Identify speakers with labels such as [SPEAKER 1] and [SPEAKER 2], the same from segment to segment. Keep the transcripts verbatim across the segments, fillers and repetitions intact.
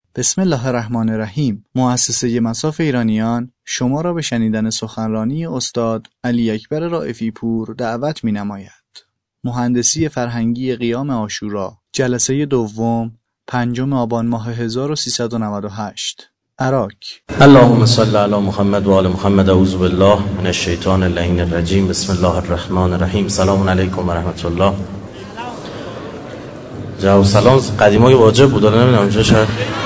[SPEAKER 1] بسم الله الرحمن الرحیم. مؤسسه مصاف ایرانیان شما را به شنیدن سخنرانی استاد علی اکبر رائفی پور دعوت می نماید. مهندسی فرهنگی قیام عاشورا، جلسه دوم، پنجم آبان ماه هزار و سیصد و نود و هشت، عراق.
[SPEAKER 2] اللهم صل علی محمد و آل محمد. اعوذ بالله من الشیطان اللعین الرجیم. بسم الله الرحمن الرحیم. سلام علیکم و رحمت الله. جواب سلام قدیمای واجب بود، الان نمیدونم اونجا شاید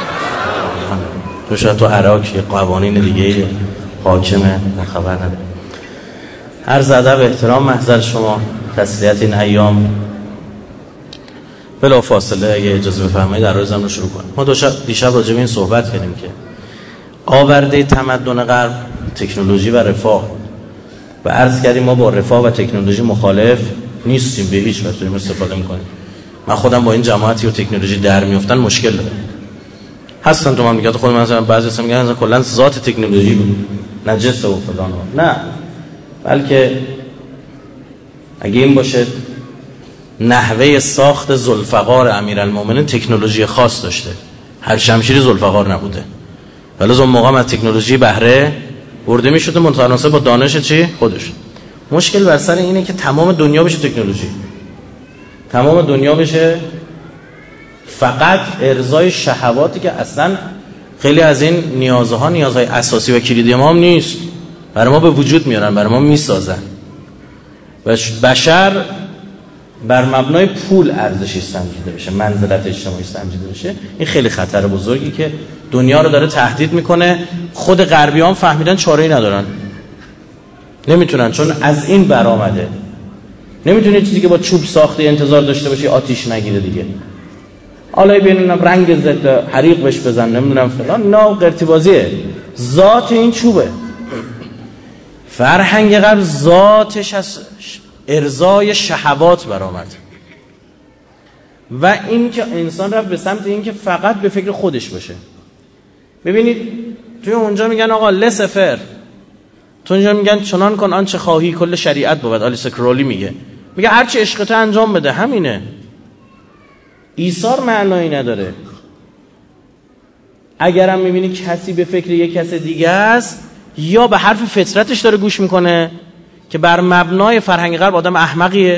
[SPEAKER 2] تو شاید تو عراق یه قوانین دیگه حاکمه، خبر نداره. عرض ادب احترام محضر شما، تسلیت این ایام. بلا فاصله اگه اجازه بفرمایید در روزم رو شروع کنیم. ما دو شب دیشب راجع به این صحبت کردیم که آورده تمدن غرب تکنولوژی و رفاه و عرض کردیم ما با رفاه و تکنولوژی مخالف نیستیم، به هیچ وجه داریم استفاده میکنیم. من خودم با این جماعتی و تکنولوژی در میافتن مشکل دارم. هستن تو مملکت خودم، مثلا بعضی اصلا میگن اصلا کلا ذات تکنولوژی بود نجس و فلان. نه، بلکه اگه این باشه نحوه ساخت ذوالفقار امیرالمومنین تکنولوژی خاص داشته، هر شمشیری ذوالفقار نبوده، ولی اون موقع از تکنولوژی بهره برده میشده متناسب با دانش چی خودش. مشکل بر سر اینه که تمام دنیا بشه تکنولوژی، تمام دنیا بشه فقط ارضای شهواتی که اصلا خیلی از این نیازها نیازهای اساسی و کلیدی ما هم نیست، برای ما به وجود میارن، برای ما میسازن. و بشر بر مبنای پول ارزشی سنجیده بشه، منزلت اجتماعی سنجیده بشه. این خیلی خطر بزرگی که دنیا رو داره تهدید میکنه. خود غربیان فهمیدن چاره‌ای ندارن، نمیتونن، چون از این برآمده. نمیتونه چیزی که با چوب ساخته انتظار داشته باشی آتیش نگیره دیگه. حالا ببینم رنگ ضد حریق بهش بزن، نمیدونم فلان، نه قرتی بازیه. ذات این چوبه. فرهنگ غرب ذاتش از ارضای شهوات برآمد و این که انسان رفت به سمت این که فقط به فکر خودش باشه. ببینید توی اونجا میگن آقا لسفر، تو اونجا میگن چنان کن آنچه خواهی کل شریعت بود. آلیس کرولی میگه میگه هر چی عشقت انجام بده، همینه. ایثار معنایی نداره. اگرم میبینی کسی به فکر یک کس دیگه است، یا به حرف فطرتش داره گوش میکنه که بر مبنای فرهنگ غرب آدم احمقیه.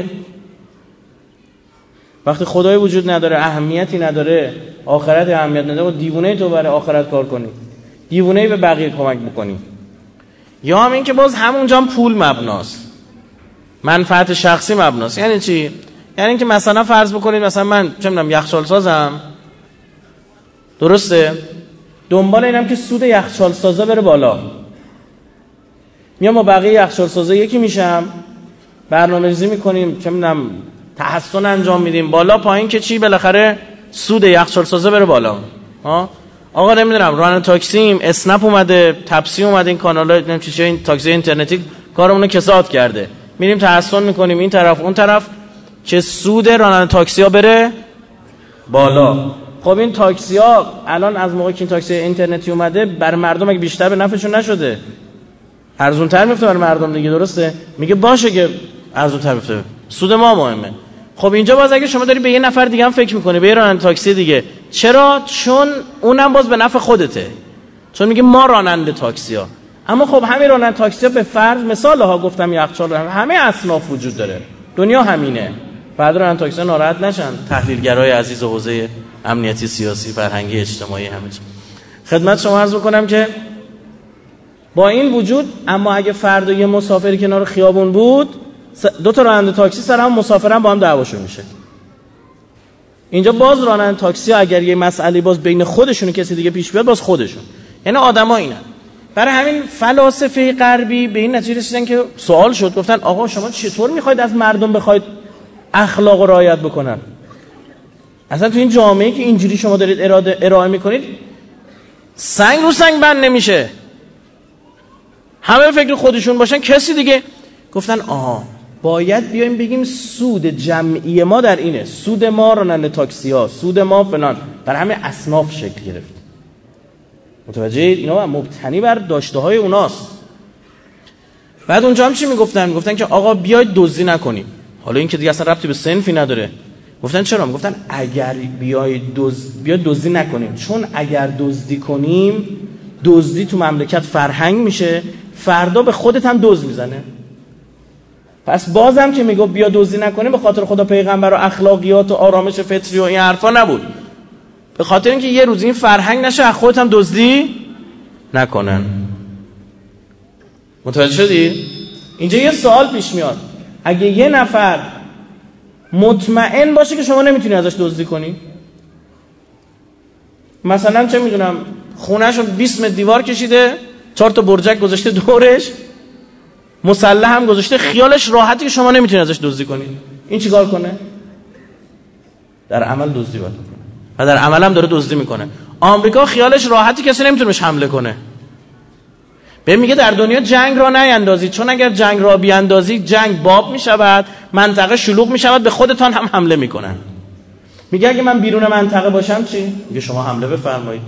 [SPEAKER 2] وقتی خدای وجود نداره، اهمیتی نداره، آخرت اهمیت نداره، دیوونه تو برای آخرت کار کنی، دیوونه به بقیه کمک بکنی. یا هم این که باز همونجا هم پول مبناست، منفعت شخصی مبناست. یعنی چی؟ یعنی اینکه مثلا فرض بکنید مثلا من چه میدونم یخچال سازم، درسته؟ دنبال اینم که سود یخچال سازا بره بالا. میام با بقیه یخچال سازا یکی میشم، برنامه‌ریزی میکنیم، چه میدونم تحسن انجام میدیم، بالا پایین که چی، بالاخره سود یخچال سازا بره بالا. ها آقا نمیدونم ران تاکسیم، اسنپ اومده، تپسی اومده، این کانال‌ها نمیدونم چی چی، این تاکسی اینترنتی کارمون رو کساد کرده، میریم تحسن میکنیم این طرف اون طرف، چه سود راننده تاکسی ها بره بالا. خب این تاکسی ها الان از موقعی که این تاکسی اینترنتی اومده بر مردم اگه بیشتر به نفعشون نشده، ارزون تر میفته برای مردم دیگه، درسته؟ میگه باشه که ارزون تر میفته، سود ما مهمه. خب اینجا باز اگه شما داری به یه نفر دیگه هم فکر میکنی، به یه راننده تاکسی دیگه، چرا؟ چون اونم باز به نفع خودته، چون میگه ما راننده تاکسی ها. اما خب همین راننده تاکسی ها به فرض مثال ها گفتم یخچال همه اصناف وجود داره، دنیا همینه. بعد راننده تاکسی ناراحت نشن، تحلیلگرای عزیز حوزه امنیتی، سیاسی، فرهنگی، اجتماعی، همه چی. خدمت شما عرض بکنم که با این وجود، اما اگه فردا یه مسافری کنار خیابون بود، دو تا راننده تاکسی سر هم مسافرن با هم دعواشون میشه. اینجا باز راننده تاکسی ها اگر یه مسئله باز بین خودشون و کسی دیگه پیش بیاد، باز خودشون، یعنی آدما اینن. برای همین فلاسفه غربی به این نتیجه رسیدن که سوال شد، گفتن آقا شما چطور میخواید از مردم بخواید اخلاق رو رعایت بکنن؟ اصلا تو این جامعه‌ای که اینجوری شما دارید اراده ارائه میکنید، سنگ رو سنگ بند نمیشه، همه فکر خودشون باشن، کسی دیگه. گفتن آها باید بیایم بگیم سود جمعی ما در اینه، سود ما راننده تاکسی ها، سود ما فلان، برای همه اصناف شکل گرفت. متوجه اید؟ اینا مبتنی بر داشته های اوناست. بعد اونجا هم چی میگفتن؟ میگفتن که آقا بیاید دزدی نکنیم. حالا این که دیگه اصلا ربطی به صنفی نداره، گفتن چرا؟ گفتن اگر بیای دزد بیا دزدی نکنیم، چون اگر دزدی کنیم دزدی تو مملکت فرهنگ میشه، فردا به خودت هم دزد میزنه. پس بازم که میگه بیا دزدی نکنیم به خاطر خدا پیغمبر و اخلاقیات و آرامش فطری و این حرفا نبود، به خاطر اینکه یه روز این فرهنگ نشه از خودت هم دزدی نکنن. متوجه شدی؟ اینجا یه سوال پیش میاد، اگه یه نفر مطمئن باشه که شما نمیتونی ازش دزدی کنی، مثلا چه میدونم خونه‌شو بیست متر دیوار کشیده، چهار تا برجک گذاشته دورش، مسلح هم گذاشته، خیالش راحتی که شما نمیتونی ازش دزدی کنی، این چیکار کنه؟ در عمل دزدی باید کنه و در عمل هم داره دزدی میکنه. آمریکا خیالش راحتی کسی نمیتونه بهش حمله کنه، به میگه در دنیا جنگ را نیندازید، چون اگر جنگ را بیاندازید جنگ باب میشود، منطقه شلوغ میشود، به خودتان هم حمله میکنن. میگه اگه من بیرون منطقه باشم چی؟ میگه شما حمله بفرمایید.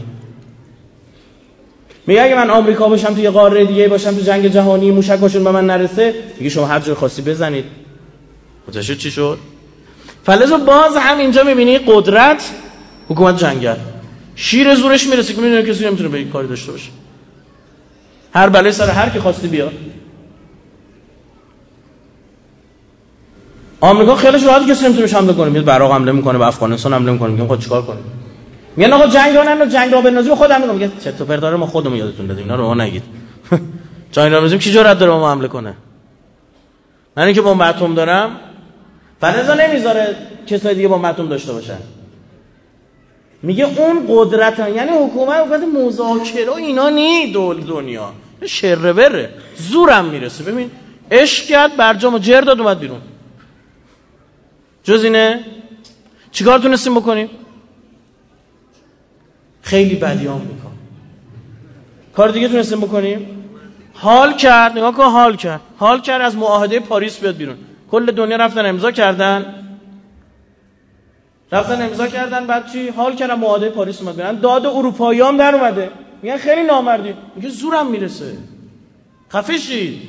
[SPEAKER 2] میگه اگه من آمریکا باشم تو یه قاره دیگه باشم تو جنگ جهانی موشکاشون به من نرسه، میگه شما هر جور خاصی بزنید. متوجه چی شد؟ فلذا باز هم اینجا میبینی قدرت حکومت جنگل شیر زورش میرسه که میدونه کسی نمیتونه به این کاری داشته باشه، هر بلای سر هر کی خواستی بیاد. آمریکا خیالش راحت کسی نمیتونه حمله کنه، میاد به عراق حمله میکنه، به افغانستان حمله میکنه، میگه خود چیکار کنیم؟ میگن آقا جنگ رو ننداز، جنگ رو بندازیم خودم میگم. میگه چطور پرداره ما خودمون یادتون دادیم، اینا رو نگید. جنگ رو بندازیم کی جرأت داره با ما حمله کنه؟ من اینکه بمب اتم دارم، فلزا نمیذاره کسای دیگه بمب اتم داشته باشن. میگه اون قدرت، یعنی حکومت حکومت مذاکره اینا نی دول دنیا شره بره، زورم میرسه. ببین عشق کرد برجامو جر داد اومد بیرون، جز اینه چیکار تونستیم بکنیم؟ خیلی بدیام میکن. کار دیگه تونستیم بکنیم؟ حال کرد، نگاه کن، حال کرد حال کرد از معاهده پاریس بیاد بیرون. کل دنیا رفتن امضا کردن رفتن امضا کردن بعد چی؟ حال کردن معاهده پاریس اومد بیرون. داد اروپایی هم در اومده، میگن خیلی نامردی، میگه زورم میرسه، خفه شید.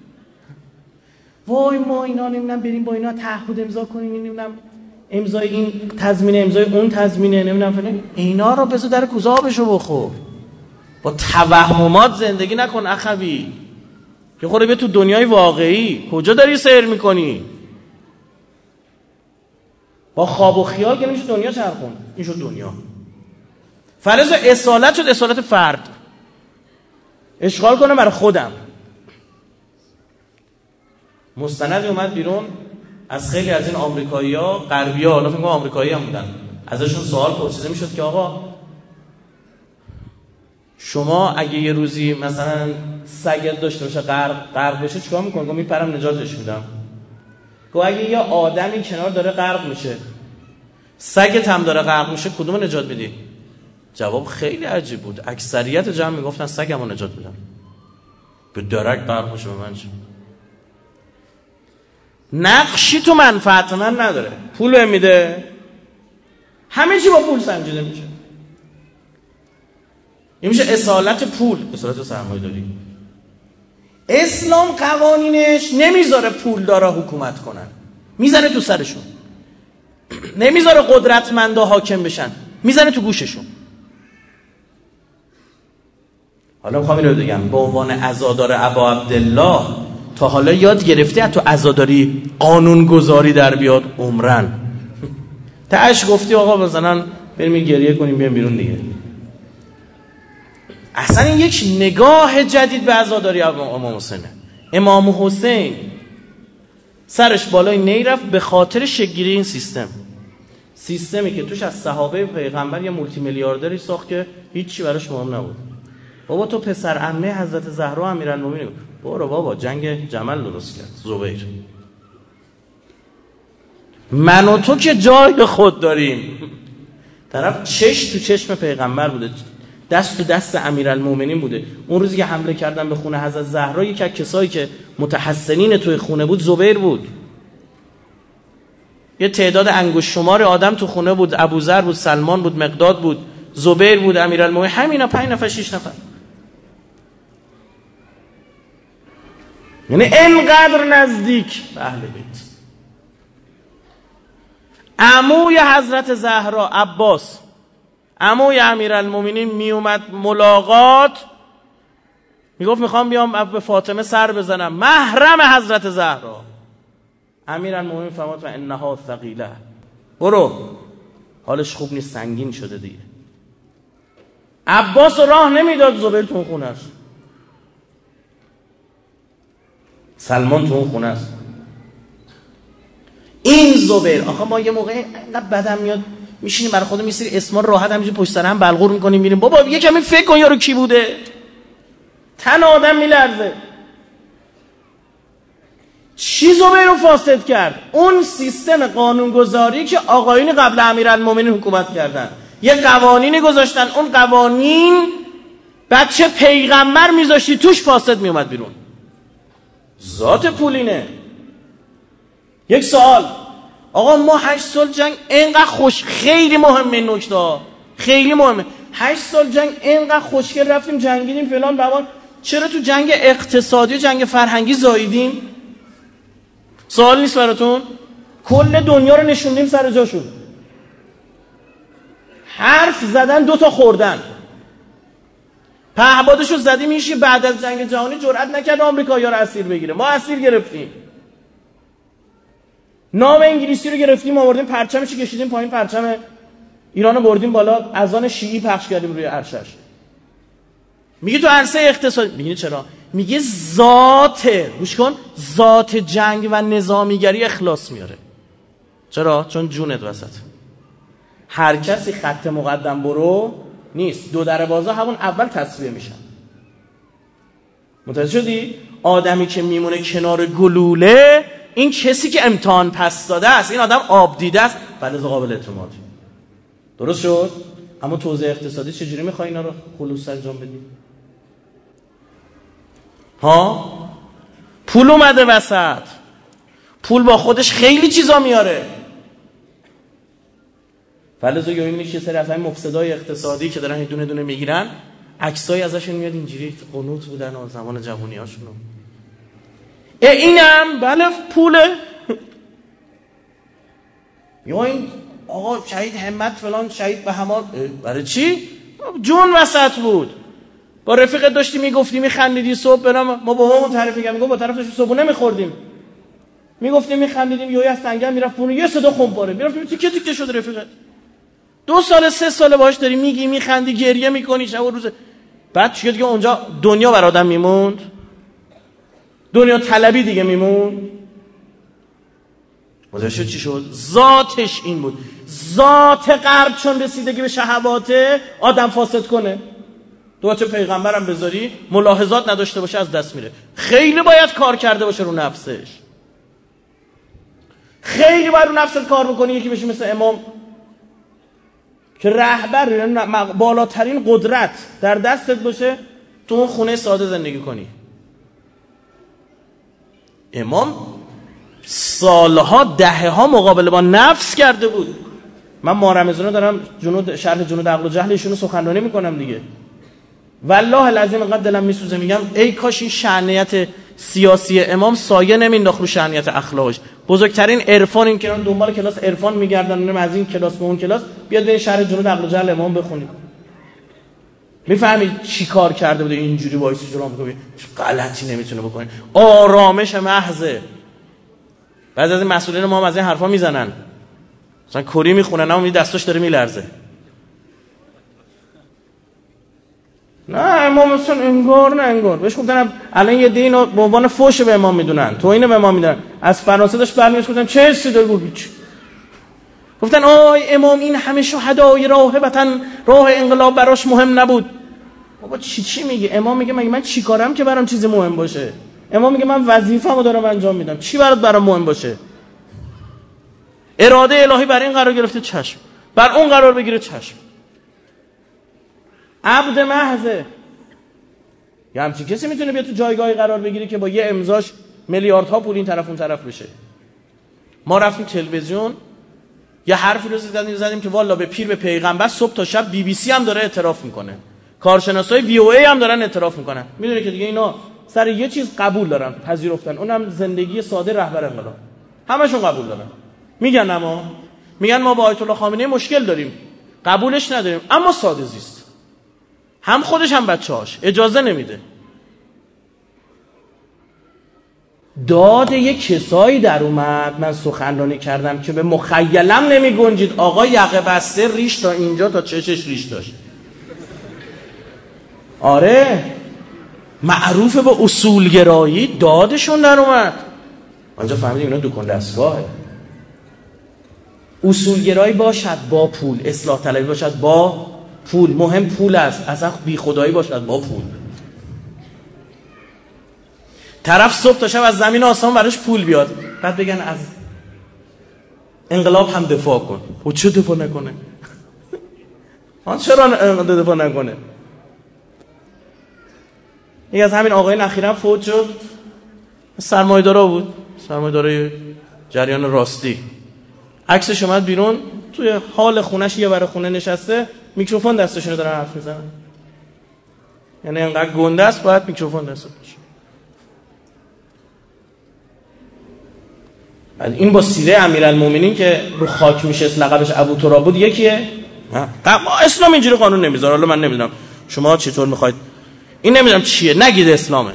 [SPEAKER 2] وای ما اینا نمیدونم بریم با اینا تعهد امضا کنیم، نمیدونم امضای این تضمینه امضای اون تضمینه، نمیدونم فلان، اینا رو بذار در کوزه آبشو بخور. با توهمات زندگی نکن اخوی، که خوره بیا تو دنیای واقعی. کجا داری سیر میکنی؟ با خواب و خیال که نمیشه دنیا چرخون. این شد دنیا. فرض اصالت شد اصالت فرد، اشغال کنه برای خودم. مستندی اومد بیرون از خیلی از این آمریکایی‌ها، غربی‌ها، حالا فکر کنم آمریکایی هم بودن، ازشون سوال پرسیده میشد که آقا شما اگه یه روزی مثلا سگت داشته باشه غرق غرق بشه چیکار می‌کنی؟ گفت میپرم نجاتش میدم. گفت اگه یه آدمی کنار داره غرق میشه، سگت هم داره غرق میشه، کدوم نجات میدی؟ جواب خیلی عجیب بود. اکثریت جمع میگفتن سگمو نجات میدم. به درک غرق میشه به من چه؟ نقشی تو منفعت من نداره، پول میده، همه چی با پول سنجیده میشه. این میشه اصالت پول، اصالت سرمایه داری. اسلام قوانینش نمیذاره پول دارا حکومت کنن، میزنه تو سرشون. نمیذاره قدرتمندا حاکم بشن، میزنه تو گوششون. حالا میخوام اینو بگم به عنوان عزادار ابا عبدالله، تا حالا یاد گرفتی حتی عزاداری قانون گذاری در بیاد عمرن؟ تاش گفتی آقا مثلا بریم گریه کنیم بیام بیرون دیگه. اصلا این یک نگاه جدید به عزاداری امام حسینه. امام حسین سرش بالای نی رفت به خاطر شکل‌گیری این سیستم. سیستمی که توش از صحابه پیغمبر یه مولتی میلیاردری ساخت که هیچی براش مهم نبود. بابا تو پسر عمه حضرت زهرا امیرالمومنین، برو بابا جنگ جمل درست کرد زبیر. من و تو که جای خود داریم. طرف چش تو چشم پیغمبر بوده، دست تو دست امیرالمومنین بوده. اون روزی که حمله کردن به خونه حضرت زهرا، یکی از کسایی که متحسنین توی خونه بود زبیر بود. یه تعداد انگشت شمار آدم تو خونه بود، ابوذر بود، سلمان بود، مقداد بود، زبیر بود، امیرالمومنین، همینا پنج نفر شش نفر. یعنی انقدر نزدیک به اهل بیت. عموی حضرت زهرا عباس، عموی امیرالمومنین می اومد ملاقات، میگفت میخوام بیام به فاطمه سر بزنم، محرم حضرت زهرا. امیرالمومنین فرمود انها ثقیله، برو، حالش خوب نیست، سنگین شده دیگه. عباس راه نمیداد زبیر تو اون خونه است، سلمان تو اون خونه است. این زبیر، آخه ما یه موقع اینقدر بدم میاد میشینیم برای خودم میسری اسما راحت همینجوری پشت سر هم بلغور میکنیم میریم. بابا یه کمی فکر کن یارو کی بوده، تن آدم میلرزه. چی زبیر رو فاسد کرد؟ اون سیستم قانونگذاری که آقایون قبل امیرالمومنین حکومت کردن، یه قوانینی گذاشتن، اون قوانین بچه پیغمبر میذاشتی توش فاسد میومد بیرون. ذات پولینه. یک سوال، آقا ما هشت سال جنگ اینقدر خوش، خیلی مهمه این نکته، خیلی مهمه. هشت سال جنگ اینقدر خوشگل رفتیم جنگیدیم فلان بهمان، چرا تو جنگ اقتصادی و جنگ فرهنگی زاییدیم؟ سوال نیست براتون؟ کل دنیا رو نشوندیم سر جاشون. حرف زدن دوتا خوردن، پهبادشو زدیم میشه. بعد از جنگ جهانی جرئت نکرد آمریکایی‌ها رو اسیر بگیره، ما اسیر گرفتیم. نام انگلیسی رو گرفتیم آوردیم، پرچمش رو کشیدیم پایین، پرچم ایران رو بردیم بالا، اذان شیعی پخش کردیم روی عرشش. میگه تو عرصه اقتصادی، میگه چرا؟ میگه ذات، گوش کن، ذات جنگ و نظامیگری اخلاص میاره. چرا؟ چون جونت وسط. هر کسی خط مقدم برو نیست، دو در بازا همون اول تصفیه میشن. متوجه شدی؟ آدمی که میمونه کنار گلوله، این کسی که امتحان پس داده است، این آدم آب دیده است، ولی قابل اعتماد. درست شد؟ اما توزیع اقتصادی چجوری میخوای اینا رو خلوص انجام بدی؟ ها؟ پول اومده وسط. پول با خودش خیلی چیزا میاره. فلزو یا این میشه سری از همین مفسدای اقتصادی که دارن دونه دونه میگیرن، عکسای ازشون میاد اینجوری قنوت بودن و زمان جوونیاشون. اینم بله پوله. یا این آقا شهید همت فلان شهید به همال، برای چی؟ جون وسط بود. با رفیقت داشتی میگفتی میخندیدی صبح برام، ما با همون طرف میگم میگم با طرفش صبحونه میخوردیم، میگفتیم میخندیدیم، یهو از سنگم میرفت اون یه صدا خمپاره میرفت تیکه تیکه شد رفیقت. دو سال سه سال باهاش داری میگی میخندی گریه میکنی شب و روز، بعد چیه دیگه اونجا دنیا بر آدم میموند، دنیا طلبی دیگه میموند. متوجه چی شد؟ ذاتش این بود. ذات غرب چون رسیدگی به شهواته آدم فاسد کنه. تو بچه پیغمبرم بذاری ملاحظات نداشته باشه از دست میره. خیلی باید کار کرده باشه رو نفسش، خیلی باید رو نفست کار بکنی. یکی بشه مثل امام که رهبر بالاترین قدرت در دستت باشه، تو اون خونه ساده زندگی کنی. امام سالها دهه ها مقابله با نفس کرده بود. من ماه رمضان دارم جنود شرح جنود عقل و جهل ایشونو سخنرانی میکنم دیگه. والله العظیم انقدر دلم میسوزه، میگم ای کاش این شأنیت سیاسی امام سایه نمینداخت رو شأنیت اخلاقش. بزرگترین عرفان این که دنبال کلاس عرفان میگردن، از این کلاس به اون کلاس، بیاد برین شرح جنود عقل و جهل امام بخونید، میفهمید چی کار کرده بوده. اینجوری وایس جلو میگه غلطی نمیتونه بکنه، آرامش محضه. بعضی از این مسئولین ما هم از این حرفا میزنن، مثلا کری میخونن اما دستاش داره میلرزه. نه امام مثلا انگار نه انگار بهش گفتن الان یه دین به عنوان فوش به امام میدونن، تو اینو به امام میدونن. از فرانسه داشت برمیاد گفتن چه حسی داره بود، گفتن آی امام این همه شهدای راه وطن راه انقلاب براش مهم نبود. بابا چی چی میگه؟ امام میگه مگه من چی کارم که برام چیزی مهم باشه؟ امام میگه من وظیفه‌مو دارم انجام میدم، چی برات برام مهم باشه؟ اراده الهی بر این قرار گرفته، چشم. بر اون قرار بگیره، چشم. عبد محضه. یه همچین کسی میتونه بیاد تو جایگاهی قرار بگیره که با یه امضاش میلیاردها پول این طرف اون طرف بشه. ما رفتیم تلویزیون یه حرفی رو زدیم زدیم که والا به پیر به پیغمبر صبح تا شب بی بی سی هم داره اعتراف میکنه، کارشناسای وی او ای هم دارن اعتراف میکنن. میدونه که دیگه اینا سر یه چیز قبول دارن، پذیرفتن، اونم زندگی ساده رهبر انقلاب. همشون قبول دارن. میگن اما میگن ما با آیت الله خامنه‌ای مشکل داریم، قبولش نداریم، اما ساده زیست. هم خودش هم بچه‌هاش اجازه نمیده. داد یک کسایی در اومد، من سخنرانی کردم که به مخیلم نمی گنجید. آقا یقه بسته ریش تا اینجا تا چشش ریش داشت. آره معروف به اصولگرایی، دادشون در اومد. آنجا فهمیدیم اینا دکان دستگاهه. اصولگرایی باشد با پول، اصلاح طلبی باشد با پول، مهم پول است، اصلا بی خدایی باشد با پول. طرف صبح تا شب از زمین آسمان براش پول بیاد، بعد بگن از انقلاب هم دفاع کن. و چه دفاع نکنه؟ آن چرا دفاع نکنه؟ یکی از همین آقایان اخیراً فوت شد، سرمایه‌دارا بود، سرمایه‌دارای جریان راستی. عکسش اومد بیرون، توی حال خونش یه ور خونه نشسته، میکروفون دستشونه دارن حرف میزنن. یعنی انقدر گنده است باید میکروفون دستش باشه. این با سیره امیرالمومنین که رو خاک میشه، لقبش ابو تراب بود، یکیه؟ ما اسلام اینجوری قانون نمیذاره. حالا من نمیدونم شما چطور میخواید، این نمیدونم چیه، نگید اسلامه.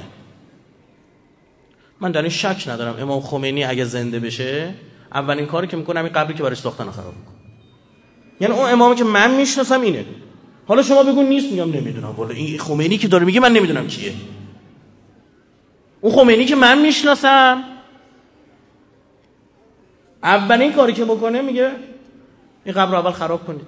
[SPEAKER 2] من در این شک ندارم امام خمینی اگه زنده بشه اولین کاری که میکنه همین قبری که براش ساختن خراب میکنه. یعنی اون امامی که من میشناسم اینه. حالا شما بگو نیست، میگم نمیدونم. والا این خمینی که داره میگه من نمیدونم کیه. اون خمینی که من میشناسم اولین کاری که بکنه میگه این قبر اول خراب کنید.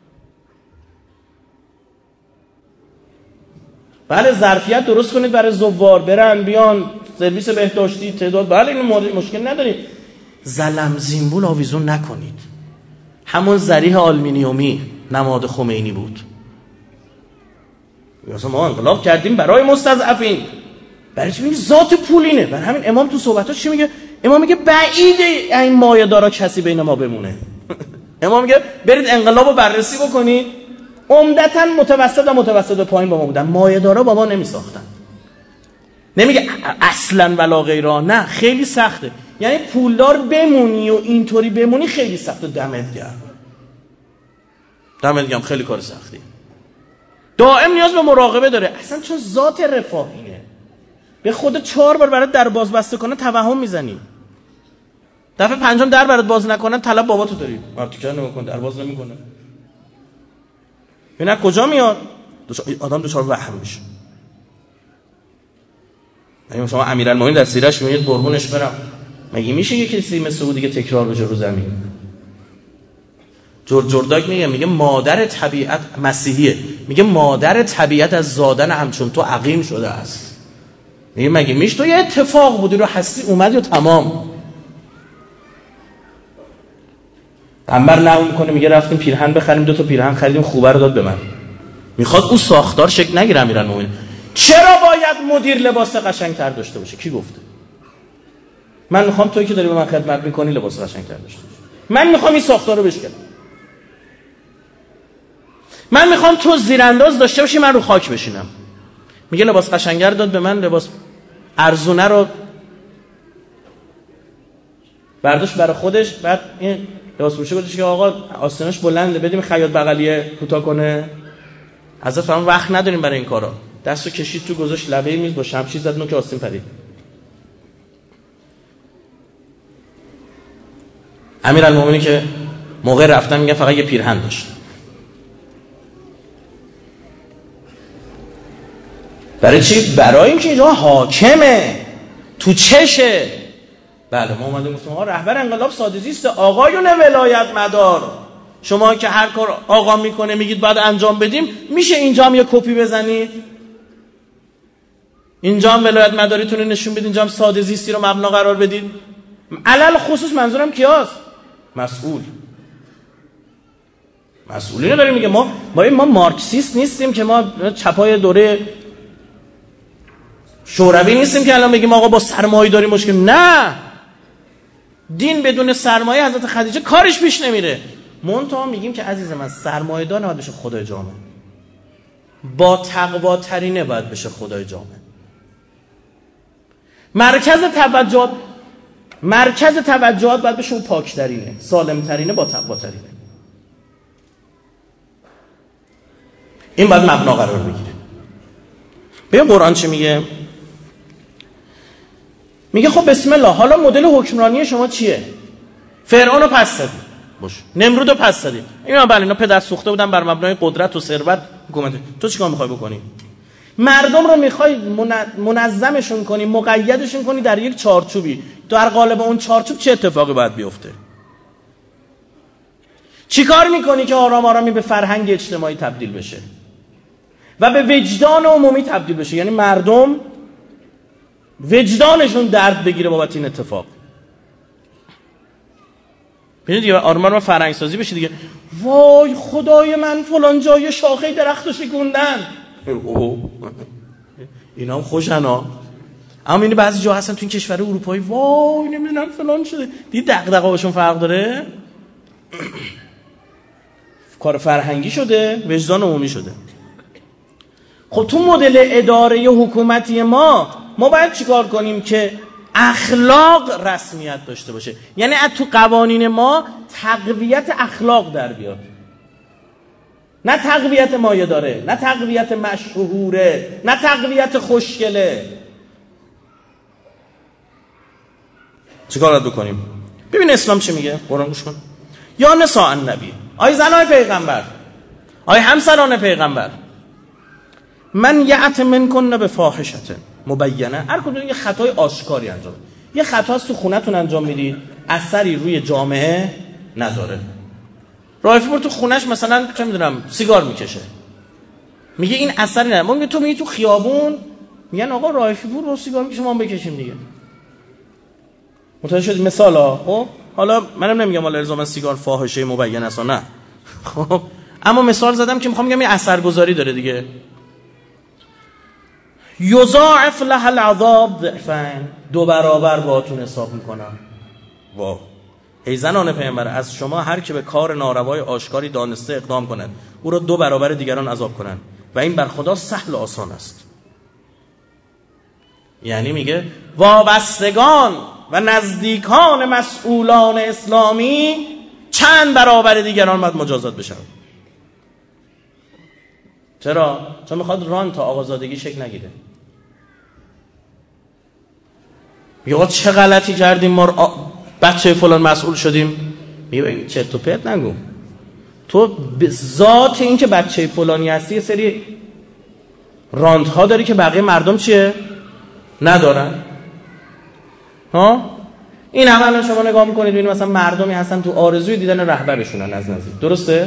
[SPEAKER 2] بله ظرفیت درست کنید برای زوار برن بیان، سرویس بهداشتی تعداد، بله این مشکل ندارید. زلم زینبول آویزون نکنید. همون ذریح آلومینیومی نماد خمینی بود. مثلا ما انقلاب کردیم برای مستضعفین. برای چی؟ میگه ذات پول اینه. برای همین امام تو صحبتاش چی میگه؟ امام میگه بعیده این مایه‌دارا کسی بین ما بمونه. امام میگه برید انقلابو بررسی بکنید، عمدتاً متوسط و متوسط و پایین با ما بودن، مایه‌دارا با ما نمیساختن. نمیگه اصلا ولا غیره، نه خیلی سخته. یعنی پولدار بمونی و اینطوری بمونی خیلی سخته. دمت گرم، دمت گرم، خیلی کار سختی. دائم نیاز به مراقبه داره، اصلا چون ذات رفاه اینه. به خود چهار بار برات در باز بسته کنه توهم میزنی، دفعه پنجم در برات باز نکنن طلب باباتو داری، مارتیکر نمیکنه، در باز نمیکنه. اینا کجا میاد؟ آدم دچار وهم میشه. یعنی شما امیرالمومنین در سیره‌اش میگید قربونش برم، مگه میشه یه کسی مثل او دیگه تکرار بشه رو زمین؟ جورج جورداک میگه میگه مادر طبیعت مسیحیه، میگه مادر طبیعت از زادن همچون تو عقیم شده است. میگه مگه میشه تو یه اتفاق بودی رو هستی اومدی و تمام. انبر نقل میکنه میگه رفتیم پیرهن بخریم، دو تا پیرهن خریدیم، خوبه رو داد به من. میخواد او ساختار شکل نگیره امیرالمومنین. چرا باید مدیر لباس قشنگ‌تر داشته باشه؟ کی گفته؟ من میخوام تویی که داری به من خدمت میکنی لباس قشنگ‌تر داشته باشه. من میخوام این ساختار رو بشکنم. من میخوام تو زیرانداز داشته باشی من رو خاک بشینم. میگه لباس قشنگ‌تر داد به من، لباس ارزونه رو برداشت برای خودش. بعد این لباس پوشه گفتش که آقا آستینش بلنده، بدیم خیاط بغلیه کوتاه کنه. حضرت فرمان وقت نداریم برای این کارا. دستو کشید تو، گذاشت لبه میز، با شمشیر زد نوک آستین پرید. امیرالمومنین که موقع رفتن میگن فقط یه پیرهن داشت. برای چی؟ برای اینکه اینجا حاکمه، تو چشه. بله ما اومدیم گفتیم آقا رهبر انقلاب ساده زیست، آقایون ولایت مدار، شما که هر کار آقا میکنه میگید باید انجام بدیم، میشه اینجا هم یه کپی بزنید، اینجا هم ولایت مداریتون رو نشون بدید، اینجا هم ساده زیستی رو مبنا قرار بدید. علل خصوص منظورم کیاست؟ مسئول. مسئولی رو داریم میگه ما ما ما مارکسیست نیستیم که ما چپای دوره شوروی نیستیم که الان بگیم آقا با سرمایه داری مشکل. نه، دین بدون سرمایه حضرت خدیجه کارش پیش نمیره. منتها میگیم که عزیز من سرمایه دار نباید بشه خدای جامع، با تقوا ترینه باید بشه خدای جامع. مرکز توجه مرکز توجهات باید بشه اون پاکترینه، سالمترینه، با تقواترینه. این باید مبنا قرار بگیره. ببین قرآن چی میگه؟ میگه خب بسم الله، حالا مدل حکمرانی شما چیه؟ فرعون رو پس زدید، باش. نمرود رو پس زدید. اینا بله اینا پدر سوخته بودن بر مبنای قدرت و ثروت حکومت. تو چیکار میخوای بکنی؟ مردم رو میخوای منظمشون کنی، مقیدشون کنی در یک چارچوبی. در قالب اون چارچوب چه اتفاقی باید بیفته؟ چیکار میکنی که آرام آرامی به فرهنگ اجتماعی تبدیل بشه و به وجدان عمومی تبدیل بشه؟ یعنی مردم وجدانشون درد بگیره بابت این اتفاق. ببینید دیگه آرمان ما فرهنگ سازی بشه دیگه. وای خدای من فلان جای شاخه درختو شکوندن. اوه اینا هم خوشن ها. اما این بعضی جا هستن تو این کشور اروپایی وای نمیدونم فلان شده. دید دغدغه هاشون فرق داره. کار فرهنگی شده، وجدان عمومی شده. خب تو مدل اداره حکومتی ما ما باید چیکار کنیم که اخلاق رسمیت داشته باشه؟ یعنی از تو قوانین ما تقویت اخلاق در بیاد، نه تقویت مایه داره، نه تقویت مشهوره، نه تقویت خوشگله. چیکار باید بکنیم؟ ببین اسلام چی میگه؟ قرآن گوش کن. یا نساء النبی، آی زنای پیغمبر، آی همسران پیغمبر، من یعت منکن به فاحشة مبینه. هر کدوم یه خطای آشکاری انجام، یه خطاست تو خونتون انجام میدید اثری روی جامعه نداره. رایفی بر تو خونش مثلا چه میدونم سیگار میکشه، میگه این اثری نداره. ما میگه تو میگی تو خیابون میگن آقا رایفی بر رو سیگار میکشه ما هم بکشیم دیگه. متوجه شد مثالا؟ خب حالا منم نمیگم حالا الزاما سیگار فاحشه مبین است نه، خب اما مثال زدم که میخوام بگم این اثرگذاری داره دیگه. یضاعف له العذاب ضعفین، دو برابر باهاتون حساب میکنم. واه. ای زنان پیامبر، از شما هر که به کار ناروای آشکاری دانسته اقدام کند او را دو برابر دیگران عذاب کنند و این بر خدا سهل و آسان است. یعنی میگه وابستگان و نزدیکان مسئولان اسلامی چند برابر دیگران باید مجازات بشن. چرا؟ چون میخواد ران تا آقازادگی شکل نگیره. میگه چه غلطی کردیم ما بچه فلان مسئول شدیم. میگه چرت و پرت نگو. تو به ذات این که بچه فلانی هستی یه سری راندها داری که بقیه مردم چیه؟ ندارن. ها؟ این همه شما نگاه میکنید ببینید مثلا مردمی هستن تو آرزوی دیدن رهبرشونن از نزدیک. درسته؟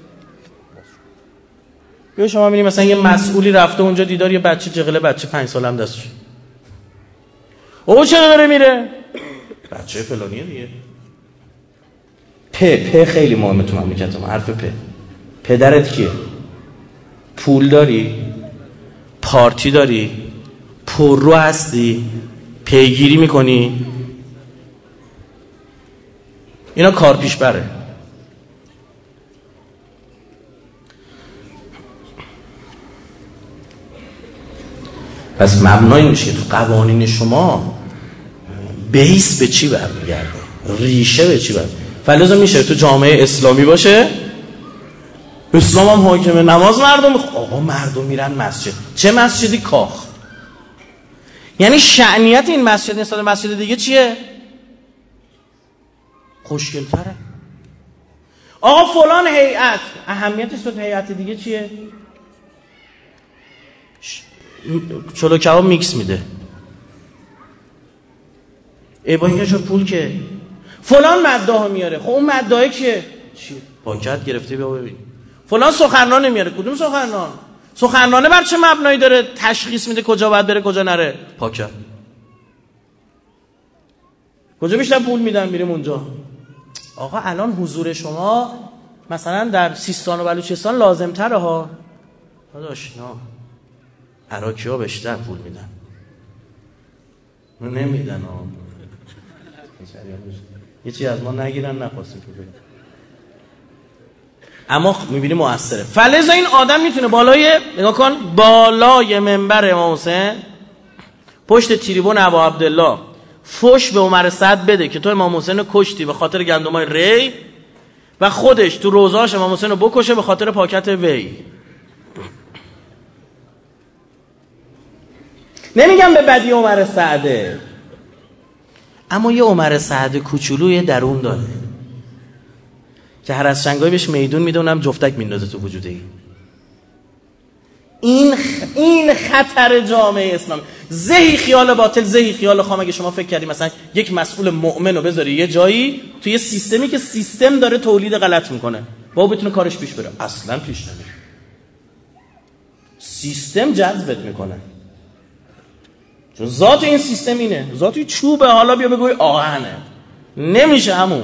[SPEAKER 2] یا شما میبینید مثلا یه مسئولی رفته اونجا دیدار یه بچه جغله بچه پنج ساله هم دستش. او چرا داره میره؟ بچه فلانیه دیگه. پ پ خیلی مهمه تو مملکت ما. حرف پ. پدرت کیه؟ پول داری؟ پارتی داری؟ پررو هستی؟ پیگیری میکنی؟ اینا کار پیش بره. پس مبنای میشه تو قوانین شما بیس به چی برمیگرده؟ ریشه به چی برمیگرده؟ فلزا میشه تو جامعه اسلامی باشه اسلام هم حاکمه، نماز مردم بخ... آقا مردم میرن مسجد. چه مسجدی؟ کاخ. یعنی شأنیت این مسجد نسبت به مسجد دیگه چیه؟ خوشگل‌تره. آقا فلان هیئت اهمیتش نسبت به هیئت دیگه چیه؟ چلو کباب میکس میده. ای با اینکه شد پول که فلان مداح میاره. خب اون مداح کیه؟ چیه؟ پاکت گرفته بیا ببین. فلان سخنران میاره. کدوم سخنران؟ سخنرانه بر چه مبنایی داره تشخیص میده کجا باید بره کجا نره؟ پاکت. کجا بیشتر پول میدن میریم اونجا. آقا الان حضور شما مثلا در سیستان و بلوچستان لازم تره ها. داداش نه. عراقی ها بیشتر پول میدن. نمیدن ها. یه چی از ما نگیرن نخواستیم که بگیم. اما میبینی مؤثره. فلذا این آدم میتونه بالای نگاه کن بالای منبر امام حسین پشت تریبون ابا عبدالله فوش به عمر سعد بده که تو امام حسین رو کشتی به خاطر گندمای ری و خودش تو روزاش امام حسین رو بکشه به خاطر پاکت وی. نمیگم به بدی عمر سعده، اما یه عمر سعد کوچولوی درون داره که هر از شنگای بهش میدون میده اونم جفتک میندازه تو وجوده. این خ... این خطر جامعه اسلامی. زهی خیال باطل، زهی خیال خام. اگه شما فکر کردی مثلا یک مسئول مؤمن رو بذاری یه جایی توی یه سیستمی که سیستم داره تولید غلط میکنه با بتونه کارش پیش بره، اصلا پیش نمیره. سیستم جذبت میکنه چون ذات این سیستم اینه. ذاتی چوبه، حالا بیا بگوی آهنه، نمیشه همون.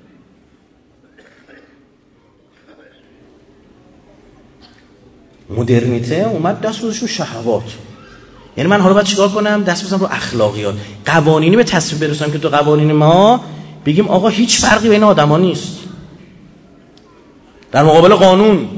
[SPEAKER 2] مدرنیته اومد دست گذاشت رو شهوات. یعنی من حالا باید چیکار کنم؟ دست بزنم رو اخلاقیات. قوانینی به تصویب برسونم که تو قوانین ما بگیم آقا هیچ فرقی بین آدما نیست. در مقابل قانون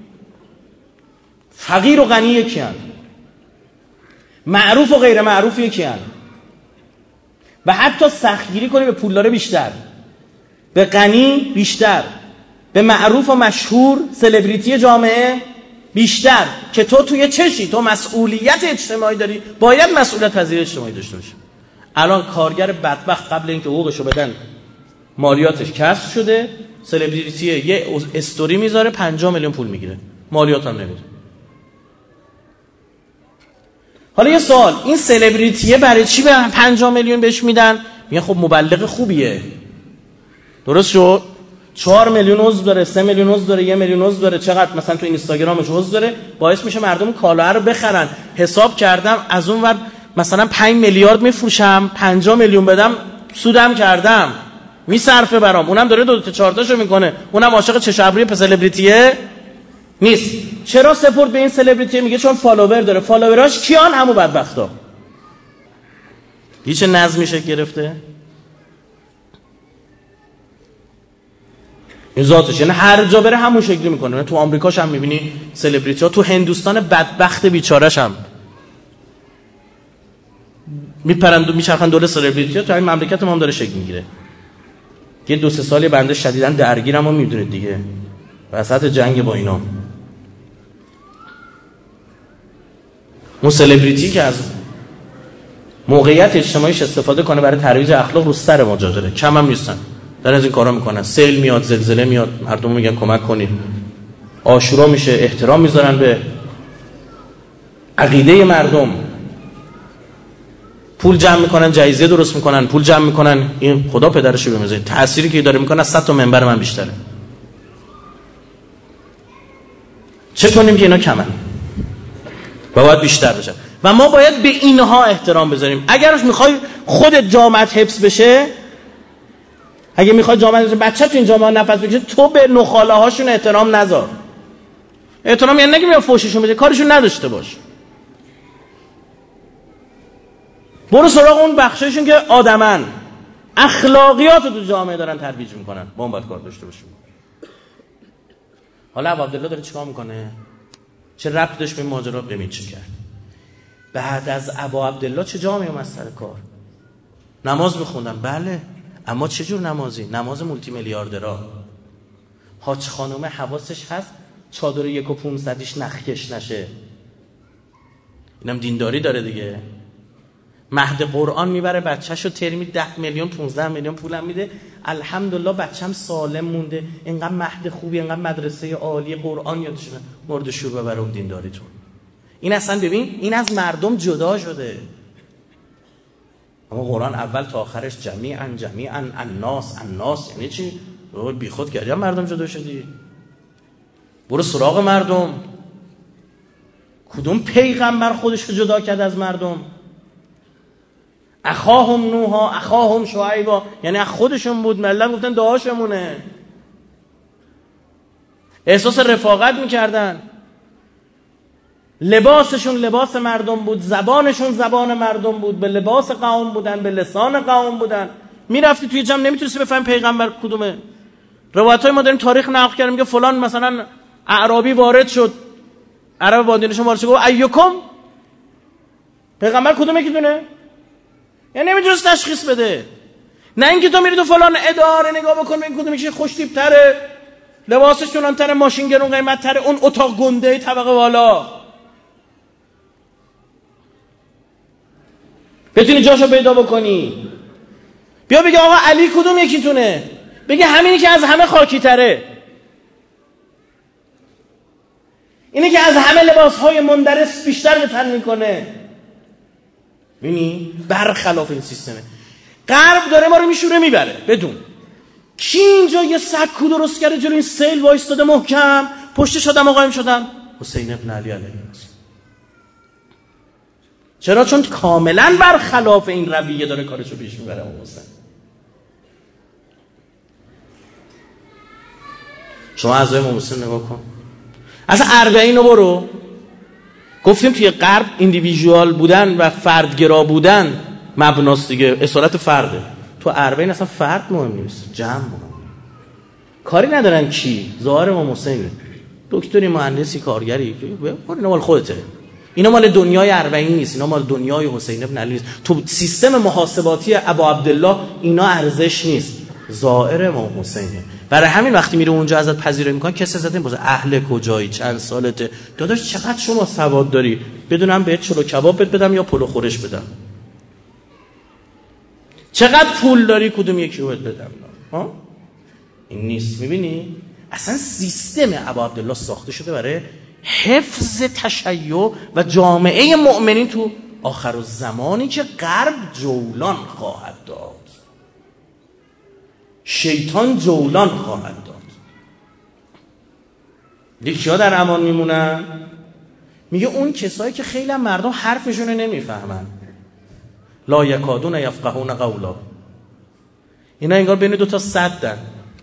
[SPEAKER 2] فقیر و غنی یکی هن. معروف و غیر معروف یکی هن. و حتی سختگیری کنی به پولدار بیشتر، به غنی بیشتر، به معروف و مشهور سلبریتی جامعه بیشتر، که تو توی چشی تو مسئولیت اجتماعی داری، باید مسئولیت پذیری اجتماعی داشته باشی. الان کارگر بدبخت قبل اینکه حقوقشو بدن مالیاتش کسر شده، سلبریتی یه استوری میذاره پنجاه میلیون پول میگیره، مالیات هم نمیده. حالا یه سوال، این سلبریتیه برای چی به پنجاه میلیون بهش میدن؟ میگن خب مبلغ خوبیه. درست شد؟ چهار میلیون عضو داره، سه میلیون عضو داره، یک میلیون عضو داره، چقدر مثلا تو اینستاگرامش عضو داره، باعث میشه مردم کالا رو بخرن. حساب کردم از اون ور مثلا پنج میلیارد میفروشم، پنجاه میلیون بدم سودم کردم، میصرفه برام. اونم داره دو تا چهار تاشو میکنه، اونم عاشق چش ابروی پس سلبریتیه نیست. چرا سپورت به این سلبریتی؟ میگه چون فالوور داره. فالووراش کیان؟ همو بدبختا. هیچ نظمی شکل گرفته این ذاتش، یعنی هر جا بره همون شکلی میکنه. تو آمریکاش هم میبینی سلبریتی ها، تو هندوستان بدبخت بیچاره‌ش هم میپرند و میچرخن دور سلبریتی ها. تو این مملکت ما هم داره شکل میگیره. یه دو سه سالی بنده شدیداً درگیرم، هم میدونید دیگه، وسط جنگ با اینا. اون سلبریتی که از موقعیت اجتماعیش استفاده کنه برای ترویج اخلاق رو سر ما جا داره، کم هم نیستن، دارن از این کارا میکنن. سیل میاد، زلزله میاد، مردم میگن کمک کنید. عاشورا میشه، احترام میذارن به عقیده مردم، پول جمع میکنن، جایزه درست میکنن، پول جمع میکنن. این خدا پدرشو بمیزه، تأثیری که داره میکنه از صد تا منبر من بیشتره. چه کنیم که اینا کمن و باید بیشتر بشن و ما باید به اینها احترام بذاریم. اگر میخوای خودت جامعت حفظ بشه، اگه میخوای جامعه بچه تو این جامعه نفس بکشه، تو به نخاله هاشون احترام نذار. احترام یعنی نگه میاد فوششون بده، کارشون نداشته باش. برو سراغ اون بخششون که آدمن، اخلاقیات رو تو جامعه دارن ترویج میکنن، با اون باید کار داشته باشیم. حالا ابو عبدالله داره چیکار میکنه؟ چه ربط داشت به این ماجرا؟ ببین چه کرد. بعد از ابو عبدالله چه جا میومد سر کار؟ نماز میخوندن، بله، اما چه جور نمازی؟ نماز مولتی میلیاردرها. حاج خانومه حواسش هست چادر یک و پونصدیش نخکش نشه. اینم دینداری داره دیگه. مهد قرآن میبره بچه‌شو ترمی ده میلیون پانزده میلیون پولم میده، الحمدلله بچه‌م سالم مونده، اینقدر مهد خوبی، اینقدر مدرسه عالی قرآن یادشونه، مورد شور ببره اون دینداریتون. این اصلا ببین، این از مردم جدا شده. اما قرآن اول تا آخرش جمیعاً جمیعاً الناس الناس، یعنی چی؟ بی خود کردی مردم جدا شدی. برو سراغ مردم. کدوم پیغمبر خودش رو جدا کرد از مردم؟ اخاهم نوحا اخاهم شعیبا، یعنی خودشون بود، ملت گفتن دعاشمونه. احساس رفاقت میکردن، لباسشون لباس مردم بود، زبانشون زبان مردم بود، به لباس قوم بودن، به لسان قوم بودن. میرفتی توی جمع نمیتونستی بفهم پیغمبر کدومه. روایت‌های ما داریم تاریخ نقل کردیم که فلان مثلا اعرابی وارد شد، عرب با دینشون وارد شد، گفت ایکم، پیغمبر کدومه که دونه؟ یعنی نمیتونست تشخیص بده. نه اینکه تو میری تو فلان اداره نگاه بکن این کدوم میشه خوش تیپ تره، لباسش فلان‌تره، ماشین گرون قیمت تره، اون اتاق گنده طبقه بالا، بتونی جاشو پیدا بکنی. بیا بگه آقا علی کدوم یکیتونه، بگه همینی که از همه خاکی تره، اینی که از همه لباسهای مندرس بیشتر به تن میکنه. ببینی برخلاف این سیستمه. غرب داره ما رو میشوره میبره. بدون کی اینجا یه سکو درست کرده جلوی این سیل وایستاده محکم، پشتش آدم قایم شدن؟ حسین ابن علی علیه السلام. چرا؟ چون کاملا برخلاف این رویه داره کارشو پیش میبره. حسین شما اعضای امام حسین نگاه کن، اصلا اربعین رو برو. گفتیم توی غرب ایندیویژوال بودن و فردگرا بودن مبناست دیگه، اصالت فرده. تو اربعین اصلا فرد مهم نیست، جمع مهم. کاری ندارن کی ظاهر امام حسین، دکتری، مهندسی، کارگری، اینا مال خودته، اینا مال دنیای اربعین نیست، اینا مال دنیای حسین ابن علی نیست. تو سیستم محاسباتی ابا عبدالله اینا ارزش نیست، ظاهر امام حسینه. برای همین وقتی میره اونجا ازت پذیرایی میکنن، کسی ازت نمیپرسه اهل کجایی، چند سالته، داداش چقدر شما سواد داری، بدونم بهت چلو کباب بهت بدم یا پلو خورش بدم، چقدر پول داری کدوم یکی رو بهت بدم. ها این نیست. میبینی اصلا سیستم ابا عبدالله ساخته شده برای حفظ تشیع و جامعه مؤمنین تو آخر الزمانی که غرب جولان خواهد داد، شیطان جولان خواهد داد. دیگه ها در امان میمونن؟ میگه اون کسایی که خیلی هم مردم حرفشون رو نمیفهمن، لا یکادون یفقهون قولا، اینا انگار بین دو تا سدن.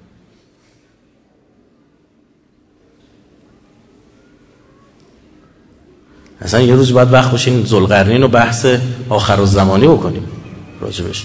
[SPEAKER 2] اصلا یه روز باید وقت باشین ذوالقرنین و بحث آخر الزمانی بکنیم راجبش.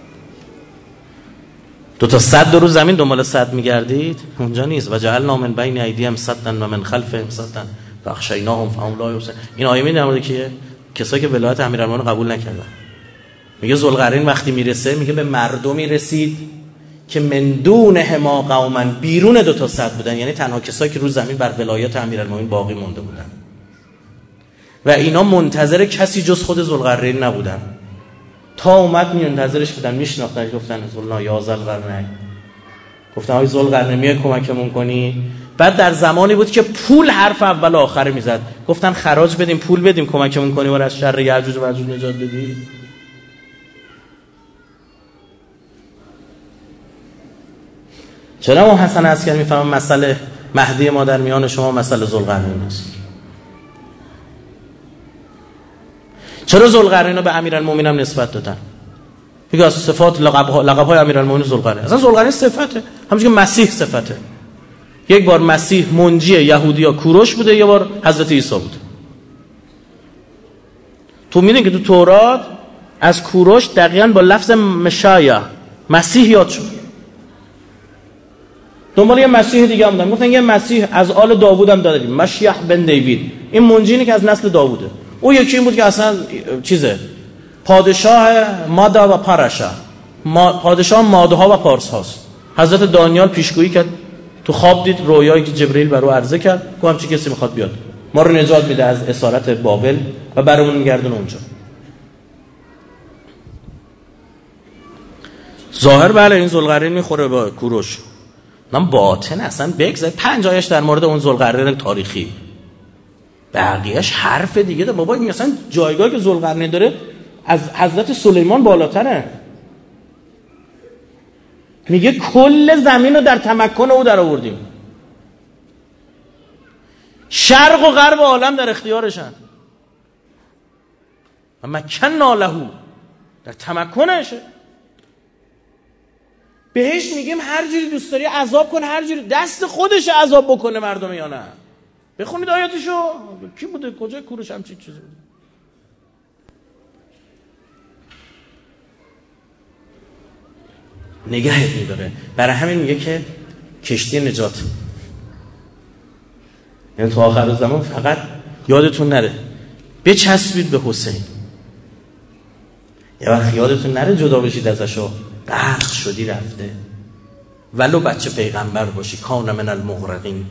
[SPEAKER 2] دو تا صد رو زمین دنبال صد میگردید، اونجا نیست. و جعلنا من بین ایدیهم سدا و من خلفهم سدا فاغشیناهم فهم لا یبصرون. این آیه میگه در که کسایی که ولایت امیرالمومنین قبول نکردن. میگه ذوالقرنین وقتی میرسه، میگه به مردمی رسید که من دونه ما قوما، بیرون دو تا صد بودن، یعنی تنها کسایی که رو زمین بر ولایت امیرالمومنین باقی مونده بودن و اینا منتظر کسی جز خود ذوالقرنین نبودن. تا اومد منتظرش بودن، میشناختن، گفتن ذوالنا یا ذوالقرنین، گفتن آقای ذوالقرنین میای کمکمون کنی. بعد در زمانی بود که پول حرف اول و آخر میزد، گفتن خراج بدیم، پول بدیم، کمکمون کنی و از شر یأجوج و مأجوج نجات بدی. چرا اون حسن عسکری میفهمم مسئله مهدی ما در میان شما مسئله ذوالقرنین است؟ چرا ذوالقرنین رو به امیرالمومنین هم نسبت دادن؟ میگه از صفات لقب لقب‌های امیرالمومنین ذوالقرنین. اصلا ذوالقرنین صفته، همونجوری که مسیح صفته. یک بار مسیح منجی یهودیا کوروش بوده، یه بار حضرت عیسی بود. تو میدونی که تو تورات از کوروش دقیقاً با لفظ مشایا مسیح یاد شد. دنبال یه مسیح دیگه هم بودن، گفتن یه مسیح از آل داوود هم دادیم، مشیح بن دیوید. این منجینی که از نسل داووده. او یکی این بود که اصلا چیزه پادشاه مادا و پارشا، ما پادشاه ماده ها و پارس هاست. حضرت دانیال پیشگویی کرد، تو خواب دید رویایی که جبرئیل بر او عرضه کرد، گفت همچین کسی میخواد بیاد ما رو نجات میده از اسارت بابل و برامون میگردونه اونجا. ظاهر بله این ذوالقرنین میخوره با کوروش، من باطن اصلا بگذار پنج آیش در مورد اون ذوالقرنین تاریخی، بقیهش حرف دیگه ده. بابا این مثلا جایگاهی که ذوالقرنین داره از حضرت سلیمان بالاتره. میگه کل زمین رو در تمکن او در آوردیم، شرق و غرب عالم در اختیارشن و مکننا له، در تمکنشه. بهش میگیم هر جوری دوست داری عذاب کن، هر جوری دست خودش عذاب بکنه مردم یا نه. بخونید آیاتشو، کی بوده کجای کوروش هم چی چیزی بوده. نگهت میداره. برای همین میگه که کشتی نجات، یعنی تو آخر زمان فقط یادتون نره بچسبید به حسین. یه وقت یادتون نره جدا بشید ازشو، غرق شدی رفته. ولو بچه پیغمبر باشی، کان من المغرقین.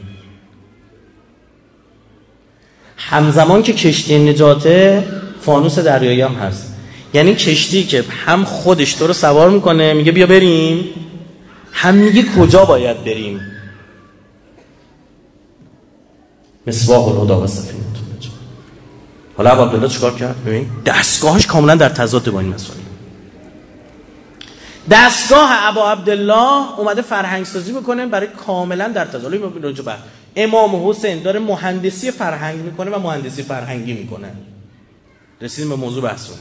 [SPEAKER 2] همزمان که کشتی نجاته، فانوس دریایی هم هست. یعنی کشتی که هم خودش تو رو سوار میکنه میگه بیا بریم، هم میگه کجا باید بریم. مصباح الهدی و سفینة النجاة. حالا ابو عبدالله چیکار کرد؟ ببین دستگاهش کاملا در تضاد با این مسائل. دستگاه ابو عبدالله اومده فرهنگ سازی میکنه برای کاملا در تضاد. ببین امام حسین داره مهندسی فرهنگ میکنه و مهندسی فرهنگی میکنه. رسیدیم به موضوع بحثمون.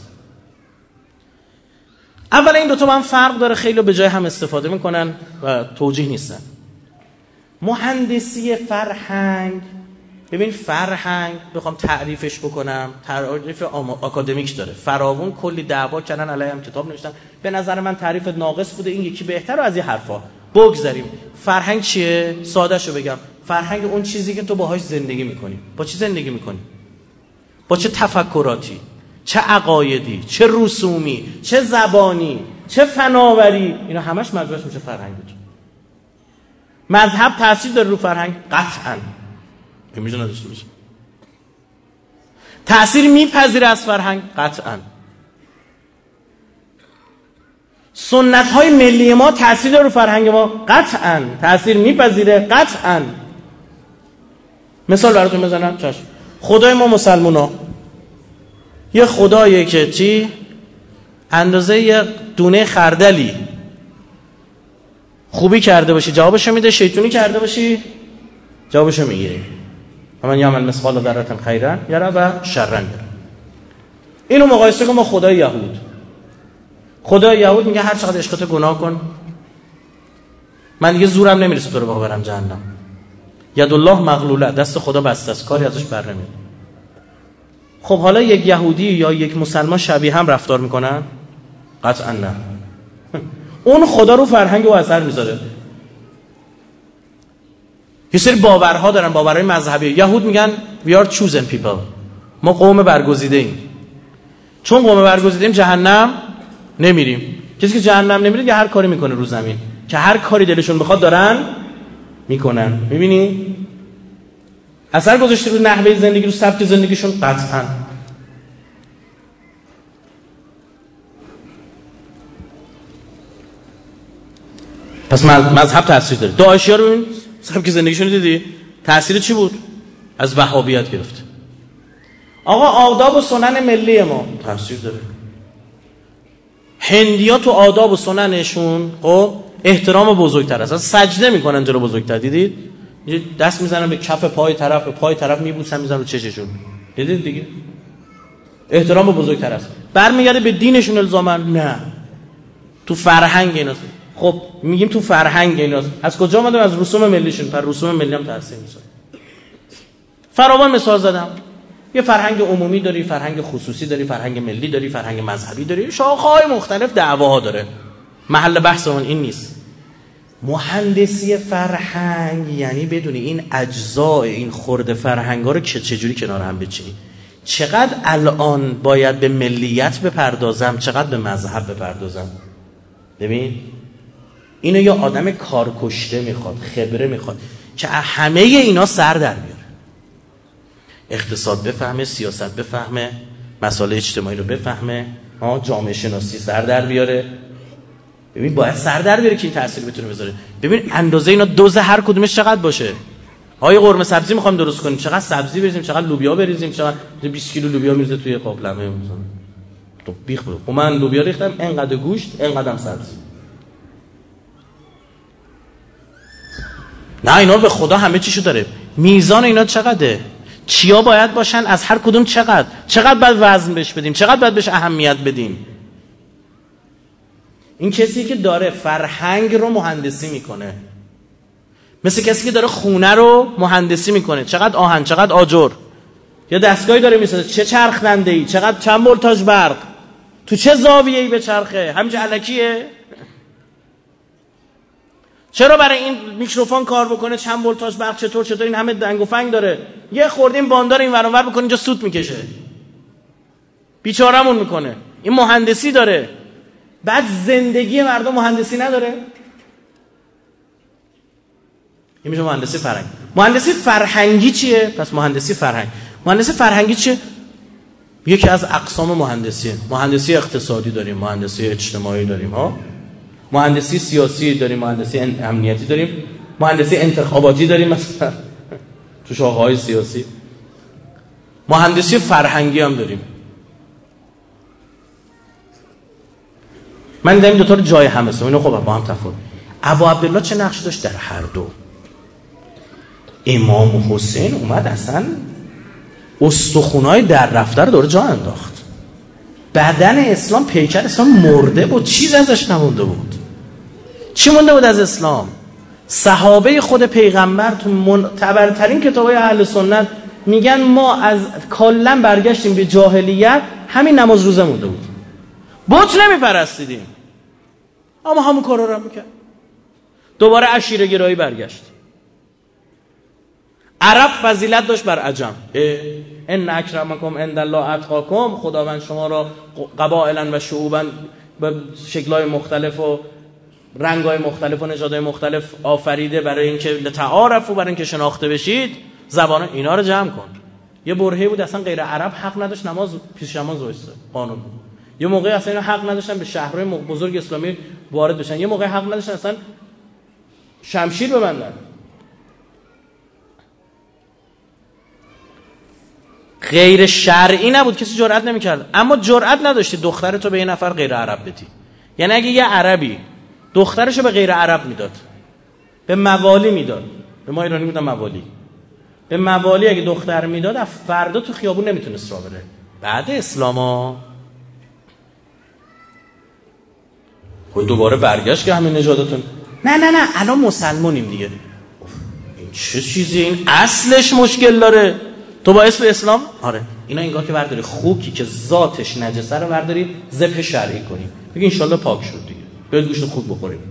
[SPEAKER 2] اولا این دوتا با هم فرق داره، خیلی به جای هم استفاده میکنن و توجیه نیستن. مهندسی فرهنگ، ببین فرهنگ بخوام تعریفش بکنم، تعریف آکادمیک داره، فراوون کلی دعوا کردن علیه هم کتاب نوشتن. به نظر من تعریف ناقص بوده، این یکی بهتره از این حرفا بگذاریم. فرهنگ چیه؟ ساده شو بگم، فرهنگ اون چیزی که تو باهاش زندگی میکنی. با چی زندگی میکنی؟ با چه تفکراتی، چه عقایدی، چه رسومی، چه زبانی، چه فناوری، اینا همش مجموعش میشه فرهنگ. مذهب تاثیر داره رو فرهنگ؟ قطعاً. میشه نداشته باشه. تأثیر میپذیره از فرهنگ؟ قطعاً. سنت های ملی ما تأثیر داره رو فرهنگ ما؟ قطعاً. تأثیر میپذیره؟ قطعاً. مثال براتون بزنم. چشم. خدای ما مسلمونا یه خداییه که چی؟ اندازه یه دونه خردلی خوبی کرده باشی جوابشو میده، شیطونی کرده باشی جوابشو میگیره. من یعمل مثقال ذره خیرا یره و شرا یره. اینو مقایسه کن با خدای یهود. خدای یهود میگه هر چقدر عشقت گناه کن، من دیگه زورم نمیرسه تو رو ببرم جهنم. ید الله مغلوله، دست خدا بسته است، کاری ازش بر نمیاد. خب حالا یک یهودی یا یک مسلمان شبیه هم رفتار میکنن؟ قطعا نه. اون خدا رو فرهنگ و اثر میذاره. یه سری باورها دارن، باورهای مذهبی. یهود میگن we are chosen people، ما قوم برگزیده ایم. چون قوم برگزیده ایم جهنم نمیریم. کسی که جهنم نمیره که هر کاری میکنه رو زمین، که هر کاری دلشون بخواد دارن میکنن. میبینی اثر گذاشته رو نحوه زندگی، رو سبک زندگیشون؟ قطعا. پس مذهب تاثیر داره. داعشی‌ها رو ببین سبک زندگیشون رو دیدی؟ تاثیر چی بود؟ از وهابیت گرفته. آقا آداب و سنن ملی ما تاثیر داره. هندی‌ها تو آداب و سننشون خب احترام بزرگتر است. سجده میکنن جلو بزرگتر، دیدید؟ دست میزنن به کف پای طرف، به پای طرف میبوسن، میزنن رو چششون، دیدید دیگه؟ احترام بزرگتر است. برمیگرده به دینشون الزاما؟ نه، تو فرهنگ ایناست. خب میگیم تو فرهنگ ایناست، از کجا اومده؟ از رسوم ملیشون. پر رسوم ملی هم تاثیر میذاره. فراوان مثال زدم. یه فرهنگ عمومی داری، فرهنگ خصوصی داری، فرهنگ ملی داری، فرهنگ مذهبی داری، شاخه‌های مختلف دعواها داره. محل بحثمون این نیست. مهندسی فرهنگ یعنی بدونی این اجزاء این خرد فرهنگا رو که چجوری کنار هم بچینی. چقدر الان باید به ملیت بپردازم، چقدر به مذهب بپردازم. ببین اینو یه آدم کارکشته میخواد، خبره میخواد که همه اینا سر در بیاره. اقتصاد بفهمه، سیاست بفهمه، مسائل اجتماعی رو بفهمه، ها جامعه شناسی سر در بیاره. ببین باید سر در بیاره که این تأثیر بتونه بذاره. ببین اندازه اینا دوز هر کدومش چقدر باشه. آیا قرمه سبزی میخوام درست کنیم، چقدر سبزی بریزیم، چقدر لوبیا بریزیم، چقدر بیست کیلو لوبیا میریزه توی قابلمه مثلا. تو بیخ بود. خب من لوبیا ریختم، اینقدر گوشت، اینقدرم سبزی. نه اینا به خدا همه چیشو داره. میزان اینا چقدره؟ چیا باید باشن؟ از هر کدوم چقدر؟ چقدر باید وزن بهش بدیم؟ چقدر باید بهش اهمیت بدیم؟ این کسی که داره فرهنگ رو مهندسی میکنه، مثل کسی که داره خونه رو مهندسی میکنه. چقدر آهن، چقدر آجر، یا دستگاهی داره میسازه، چه چرخ دنده‌ای، چقدر چند ولتاژ برق، تو چه زاویه‌ای به چرخه، همینجا الکیه؟ چرا برای این میکروفون کار بکنه چند ولتاژ برق چطور چطور این همه دنگ و فنگ داره؟ یه خوردیم باندار این ور اون ور بکنه اینجا سوت میکشه، بیچارهمون میکنه. این مهندسی داره، بعد زندگی مردم مهندسی نداره. این میشه مهندسی فرهنگی. مهندسی فرهنگی چیه؟ پس مهندسی فرهنگ. مهندسی فرهنگی چیه؟ یکی از اقسام مهندسی. مهندسی اقتصادی داریم، مهندسی اجتماعی داریم ها، مهندسی سیاسی داریم، مهندسی امنیتی داریم، مهندسی انتخاباتی داریم مثلا تو شاخه‌های سیاسی. مهندسی فرهنگی هم داریم. من دیدم این دو تا رو جای هم هستم. اینو خب با هم تفاوت. ابا عبدالله چه نقشی داشت در هر دو؟ امام حسین اومد اصلا استخونای در رفته رو دور جا انداخت. بدن اسلام، پیکر اسلام مرده بود، چیز ازش نمونده بود. چی مونده بود از اسلام؟ صحابه خود پیغمبر تو معتبرترین کتابای اهل سنت میگن ما از کلا برگشتیم به جاهلیت، همین نماز روزه مونده بود. بت نمیپرستیدیم اما همون کارا رو هم میکرد. دوباره عشیره گرایی برگشت. عرب فضیلت داشت بر عجم. ان اکرمکم عند الله اتقاکم، خداوند شما را قبایلا و شعوبا به شکل‌های مختلف و رنگ‌های مختلف و نژادهای مختلف آفریده برای اینکه لتعارفوا، برای اینکه شناخته بشید. زبان اینا رو جمع کن. یه برهه‌ای بود اصلا غیر عرب حق نداشت نماز پیش نماز وایسه، قانون بود. یه موقعی اصلا اینا حق نداشتن به شهرهای بزرگ اسلامی وارد بشن، یه موقعی حق نداشتن اصلا شمشیر ببندن. غیر شرعی نبود، کسی جرئت نمی‌کرد. اما جرئت نداشتی دخترتو به یه نفر غیر عرب بدی. یعنی اگه یه عربی دخترشو به غیر عرب میداد، به موالی میداد، به ما ایرانی میدن موالی، به موالی اگه دختر میداد، فردا تو خیابون نمیتونست راه بره. بعد اسلاما خود دوباره برگشت که همین نژادتون. نه نه نه الان مسلمونیم دیگه. این چه چیزی؟ این اصلش مشکل داره. تو با اسم اسلام؟ آره. اینا انگار که برداری خوکی که ذاتش نجسه رو برداری ذبح شرعی کنیم. بگی ان شاءالله پاک شد دیگه. بیاید گوشت خوک بخوریم.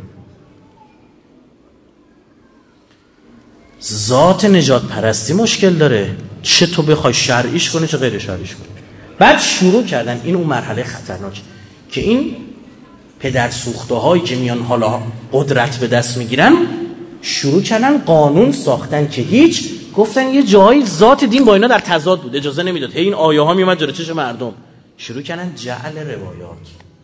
[SPEAKER 2] ذات نجات پرستی مشکل داره. چه تو بخوای شرعیش کنی چه غیر شرعیش کنی. بعد شروع کردن این اون مرحله خطرناک که این پدر سوخته هایی که میان حالا قدرت به دست میگیرن شروع کردن قانون ساختن که هیچ، گفتن یه جایی ذات دین با اینا در تضاد بود، اجازه نمیداد. هی این آیه ها میومد جلوی چشم مردم. شروع کردن جعل روایات.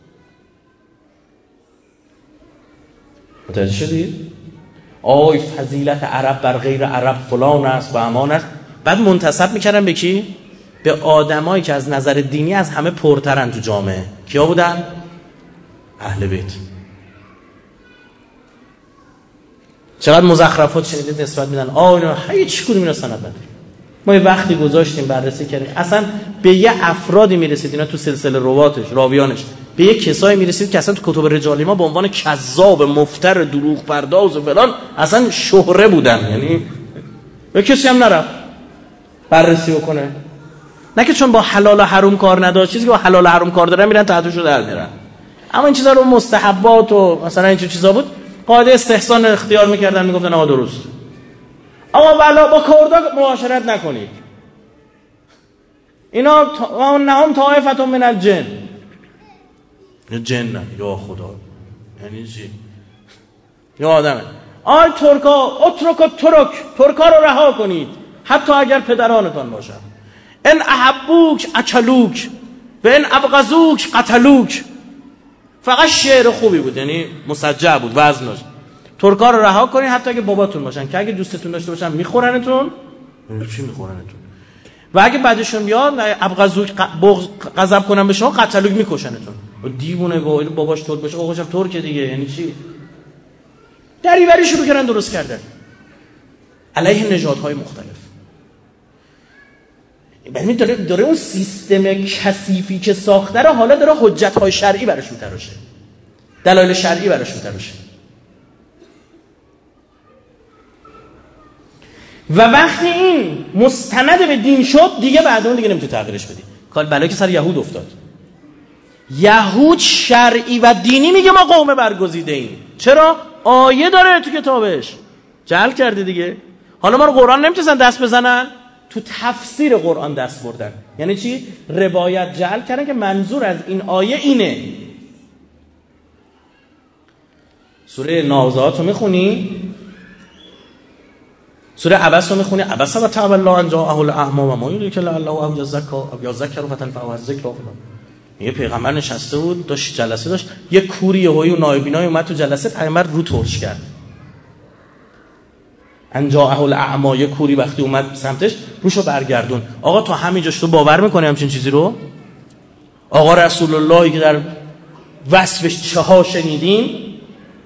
[SPEAKER 2] متوجه شدید؟ آی فضیلت عرب بر غیر عرب فلان است و امان است. بعد منتسب میکردن به کی؟ به آدمایی که از نظر دینی از همه پرترن تو جامعه. کیا بودن؟ اهل بیت. چقدر مزخرفات شنیدید نسبت میدن آه اینا هیچ کدوم اینا سند نداره. ما یه وقتی گذاشتیم بررسی کردیم اصلا به یه افرادی میرسید اینا تو سلسله رواتش راویانش به یه کسایی میرسید که اصلا تو کتب رجالی ما به عنوان کذاب مفتر دروغ پرداز و فلان اصلا شهره بودن. یعنی به کسی هم نرفت بررسی بکنه، نه که چون با حلال و حرام کار نداشت، چیزی که با حلال و حرام کار دارن میرن تحتشو در میرن. اما این چیزا رو مستحبات و مثلا این چیزا بود قاعده استحسان اختیار میکردن، میگفتن آقا درست. آقا والا با کردها معاشرت نکنید. اینا تا... نهم طائفه من الجن. جن نه یا خدا. یعنی چی؟ یا آدمه. آی ترکا اترک ترک، ترکا رو رها کنید حتی اگر پدرانتان باشن. ان احبوک اکلوک و ان ابغضوک قتلوک. فقط شعر خوبی بود، یعنی مسجع بود وزنش. ترکا رو رها کنین حتی اگه باباتون باشن، که اگه دوستتون داشته باشن میخورنتون. چی میخورنتون؟ و اگه بعدشون بیاد ابغضوک بغض غضب کنن به شما قتلوک میکشنتون. دیوونه باباش ترک باشه آقاش هم ترک دیگه، یعنی چی؟ دریوری شروع کردن درست کردن علیه نژادهای مختلف. یعنی داره داره اون سیستم کثیفی که ساخته رو حالا داره حجت‌های شرعی براش می‌تراشه، دلایل شرعی براش می‌تراشه. و وقتی این مستند به دین شد دیگه بعد اون دیگه نمیتونی تغییرش بدی. کار بلایی که سر یهود افتاد. یهود شرعی و دینی میگه ما قوم برگزیده ایم. چرا؟ آیه داره تو کتابش. جهل کرده دیگه. حالا ما رو قرآن نمیتونن دست بزنن. تو تفسیر قرآن دست بردن. یعنی چی؟ روایت جعل کردن که منظور از این آیه اینه. سوره نازعات رو میخونی؟ سوره عبس رو میخونی؟ عبس و تولى ان جاءه الاعمى و ما یدریک لعله او یزکا او یذکر فتنفعه الذکر. یه پیغمبر نشسته بود، داشت جلسه داشت، یه کوری یهویی و نایبینای اومد تو جلسه، پیغمبر رو ترش کرد. ان جاءه الاعمى، یه کوری وقتی اومد سمتش روشو برگردون. آقا تا همینجاش تو باور میکنی همچین چیزی رو؟ آقا رسول اللهی که در وصفش چه ها شنیدین؟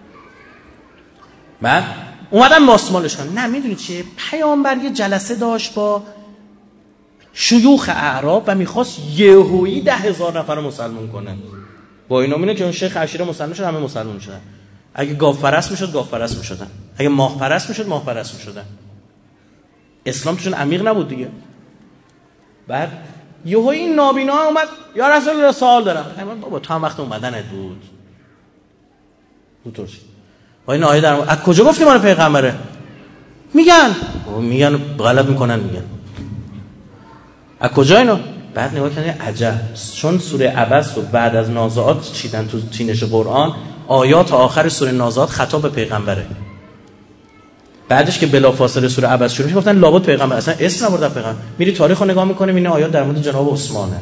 [SPEAKER 2] بعد اومدن ماسمالش کردن. نه میدونی چیه؟ پیامبر یه جلسه داشت با شیوخ اعراب و میخواست یهویی ده هزار نفر رو مسلمان کنه. با اینا میونه که اون شیخ عشیره مسلمان شد، همه مسلمان شدن. اگه گاو پرست میشد گاو پرست میشدن، اگه ماه پرست میشد ماه پرست میشدن. اسلام توشون عمیق نبود دیگه. بعد یهویی این نابینا اومد، یا رسول الله سوال دارم. من بابا تو هم وقت اومدنت بود. اونطور شد. با این آیه در از کجا گفتی ما پیغمبره؟ میگن میگن غلط میکنن، میگن از کجا اینو؟ بعد نگاه کنید عجب، چون سوره عبس رو بعد از نازعات چیدن تو چینش قرآن، آیات آخر سوره نازعات خطاب به پیغمبره. بعدش که بلافاصله سوره عبس شروع میشه گفتن لابد پیغمبر، اصلا اسم نبرد پیغمبر. میری تاریخ رو نگاه میکنیم این آیات در مورد جناب عثمانه.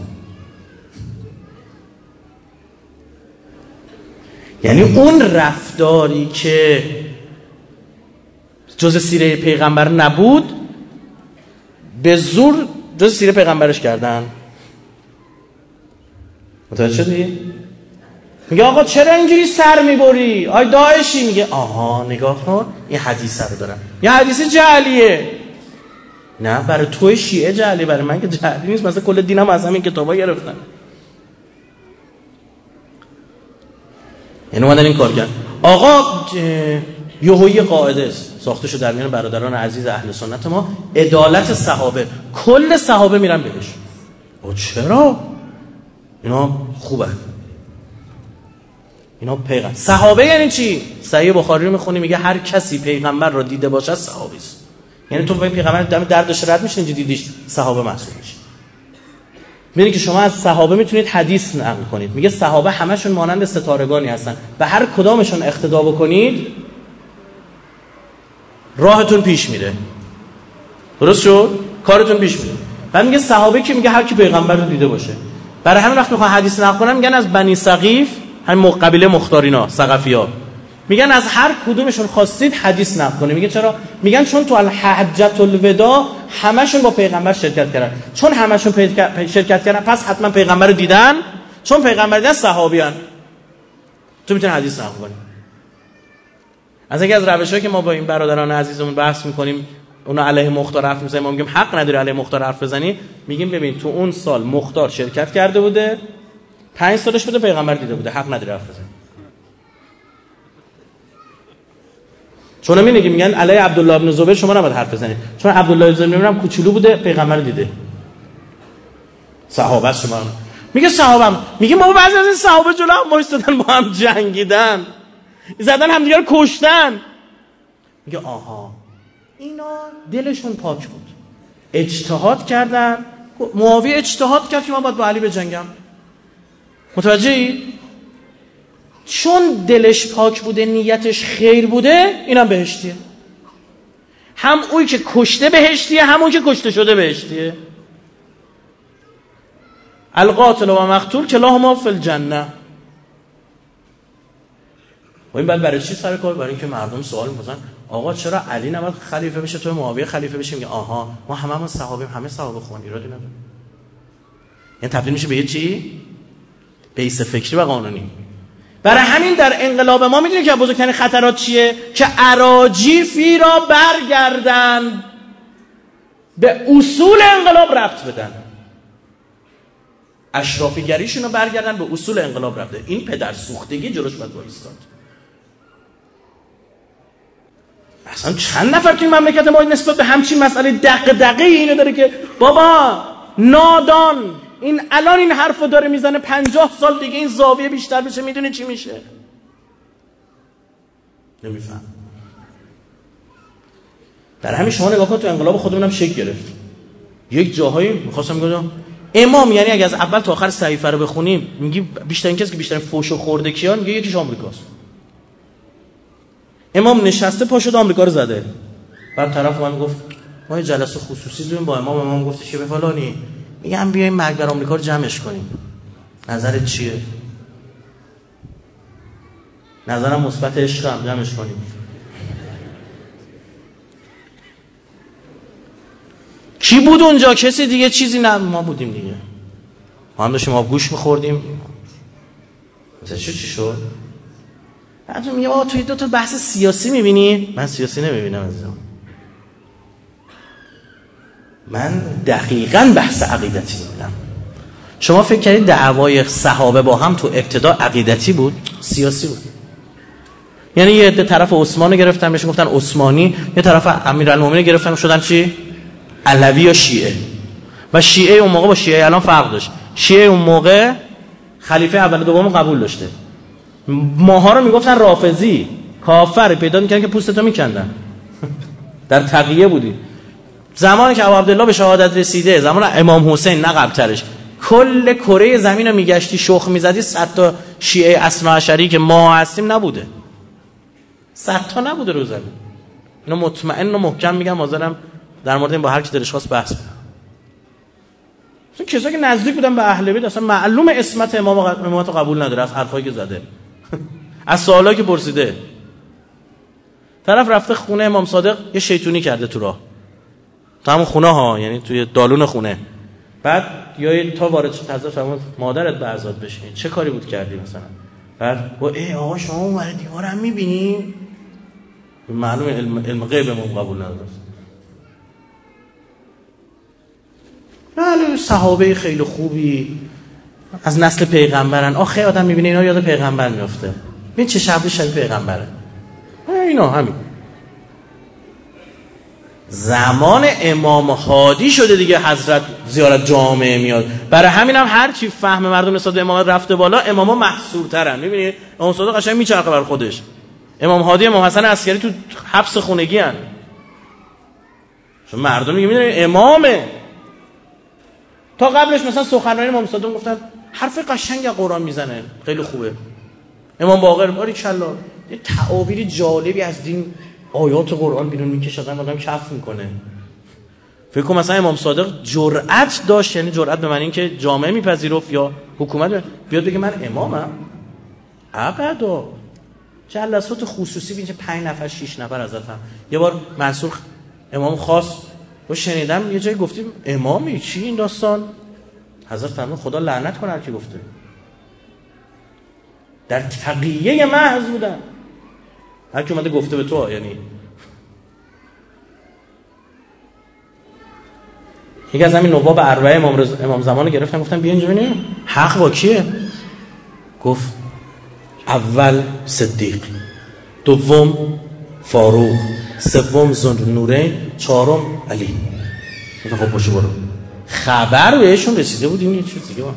[SPEAKER 2] یعنی اون رفتاری که جز سیره پیغمبر نبود به زور جز سیره پیغمبرش کردن. متوجه شدی؟ میگه آقا چرا اینجوری سر میبری؟ آی داعشی. میگه آها نگاه کن این حدیث رو دارم، یه حدیث جعلیه. نه برای توی شیعه جعلی، برای من که جعلی نیست. مثلا کل دینم از همین کتابا گرفتن. یعنی اومدن این کار کرد. آقا یهویی قاعده است ساخته شده در میان برادران عزیز اهل سنت ما، عدالت صحابه. کل صحابه میرن بهش. او چرا؟ اینا خوبه، اینا پیغمبر. صحابه یعنی چی؟ صحیح بخاری رو میخونی میگه هر کسی پیغمبر رو دیده باشه صحابی است. یعنی تو به پیغمبر دم دردش رد میشه اینجا دیدیش صحابه محسوب میشه. میگه که شما از صحابه میتونید حدیث نقل کنید. میگه صحابه همشون مانند ستارگانی هستن و هر کدامشون اقتدا بکنید راهتون پیش میره. درست شد؟ کارتون پیش میره. بعد میگه صحابه که میگه هر کی پیغمبر رو دیده باشه. برای همین وقت میخوان حدیث نقل کنن میگن از بنی ثقیف، همین قبیله مختارینا، ثقفی‌ها، میگن از هر کدومشون خواستید حدیث نقل کنه. میگه چرا؟ میگن چون تو الحجۃ الوداع همشون با پیغمبر شرکت کردن. چون همشون شرکت کردن پس حتما پیغمبر رو دیدن. چون پیغمبر دیدن صحابیان، تو میتونی حدیث نقل کنی. از یکی از روشایی که ما با این برادران عزیزمون بحث میکنیم، اونا علیه مختار حرف میزنیم، ما میگیم حق نداری علیه مختار حرف بزنی. میگیم ببین تو اون سال مختار شرکت کرده بوده، پنج سالش بوده پیغمبر دیده بوده، حق نداری حرف بزنی. چون همین میگه میگن علی عبدالله ابن زبیر شما نباید حرف بزنید، چون عبدالله ابن زبیر هم کوچولو بوده پیغمبر دیده. صحابه شما میگه صحابم، میگه ما بعضی از این صحابه جلو هم وایسادن با هم جنگیدن، زدن همدیگه رو کشتن. میگه آها اینا دلشون پاک بود، اجتهاد کردن. معاویه اجتهاد کرد که من باید با علی بجنگم. متوجهی؟ چون دلش پاک بوده، نیتش خیر بوده، اینم بهشتیه. هم اوی که کشته بهشتیه، هم اون که کشته شده بهشتیه. القاتل و مقتول کلاهما فی الجنه. و این بعد برای چی سر کار؟ برای اینکه مردم سوال می‌کنن آقا چرا علی نباید خلیفه بشه تو معاویه خلیفه بشه؟ میگه آها ما هممون صحابه، همه صحابه خون، ایرادی نداره. یعنی تبدیل میشه به یه چی؟ بیس فکری و قانونی. برای همین در انقلاب ما میدونید که بزرگترین خطرات چیه؟ که اراجیفی را برگردن به اصول انقلاب ربط بدن، اشرافیگریشون رو برگردن به اصول انقلاب ربط بدن. این پدر سوختگی جلوش باید وایستاد. اصلا چند نفر توی مملکت ما نسبت به همچین مسئله دق دقیقی اینو داره که بابا نادان این الان این حرفو داره میزنه، پنجاه سال دیگه این زاویه بیشتر بشه میدونه چی میشه؟ یک جاهایی می‌خواستم بگم امام یعنی اگه از اول تا آخر صحیفه رو بخونیم میگی بیشترین کسی که بیشترین فوشو خورده کیان، میگه یکیش آمریکاست. امام نشسته پا شده آمریکا رو زده. بعد طرف من گفت ما یه جلسه خصوصی داریم با امام، امام گفتش که به فلانی میگم بیایم مرگ بر آمریکا رو جمعش کنیم. نظرت چیه؟ نظرم مثبت، عشقم، جمعش کنیم. کی بود اونجا؟ کسی دیگه چیزی نه، ما بودیم دیگه. ما هم داشتیم آب گوش می‌خوردیم. مثلا چی چی شد؟ بعد میگه آ توی دو تا بحث سیاسی می‌بینی؟ من سیاسی نمی‌بینم عزیزم. من دقیقاً بحث عقیدتی می‌بینم. شما فکر کردید دعوای صحابه با هم تو ابتدا عقیدتی بود؟ سیاسی بود. یعنی یه عده طرف عثمان گرفتن بهش گفتن عثمانی، یه طرف امیرالمومنین گرفتن شدن چی؟ علوی یا شیعه. و شیعه اون موقع با شیعه الان فرق داشت. شیعه اون موقع خلیفه اول و دوم قبول داشته. ماها رو میگفتن رافضی، کافر، پیدا میکنن که پوستتو میکندن. در تقیه بودی. زمانی که ابو عبدالله به شهادت رسیده، زمان امام حسین نه قبل‌ترش، کل کره زمین رو میگشتی شخ میزدی، صد تا شیعه اثنا عشری که ما هستیم نبوده. صد تا نبوده رو زمین. اینو مطمئن و محکم میگم، حاضرم در مورد این با هر کی دلش خواست بحث کنم. اصلا کسایی که نزدیک بودن به اهل بیت اصلا معلومه اسمت امام امامت قبول نداره از حرفایی که زده. از سوالایی که پرسیده. طرف رفته خونه امام صادق یه شیطونی کرده تو راه. تو همون خونه ها، یعنی توی دالون خونه. بعد یا تا وارد شد حضرت فرمود مادرت به عزاد بشین. چه کاری بود کردی مثلا؟ بعد گفت ای آقا شما اون دیوارم می‌بینی؟ معلومه علم علم غیب امام قبول نداره. بله صحابه خیلی خوبی از نسل پیغمبرن. آخه آدم میبینه اینا یاد پیغمبر میفته. ببین چه شبیه شبیه پیغمبره. اینا همین. زمان امام هادی شده دیگه حضرت زیارت جامعه میاد. برای همین هم هر چی فهم مردم نسبت به امامت رفته بالا، اماما محصورترن. میبینید امام صادق قشنگ میچرخه بر خودش. امام هادی، امام حسن عسکری تو حبس خونگی ان. چون مردم میگه میدونید امامه. تا قبلش مثلا سخنرانی امام صادق گفتن حرف قشنگ قرآن میزنه، خیلی خوبه. امام باقر باریکالله یه تعابیر جالبی از دین آیات قرآن بیرون میکشه، آدم کف میکنه. فکر کنم مثلا امام صادق جرأت داشت، یعنی جرأت به معنی اینکه جامعه میپذیرفت یا حکومت بیاد بگه من امامم. ابدا. جلسات خصوصی بینجا پنج نفر شش نفر حضرتم. یه بار منصور امام خاص و شنیدم یه جایی گفتیم امامی چی این داستان؟ حضرت فرمود خدا لعنت کنه هر کی گفته. در تقیه محض بودن. هر کی اومده گفته به تو، یعنی یکی از همین نواب اربعه امام رز... امام زمان گرفتن گفتن بیا اینجا ببینیم حق با کیه؟ گفت اول صدیق، دوم فاروق، سوم ذوالنورین، چهارم علی. گفتن خب پاشو برو. خبر بهشون رسیده بود این یه چیز دیگه.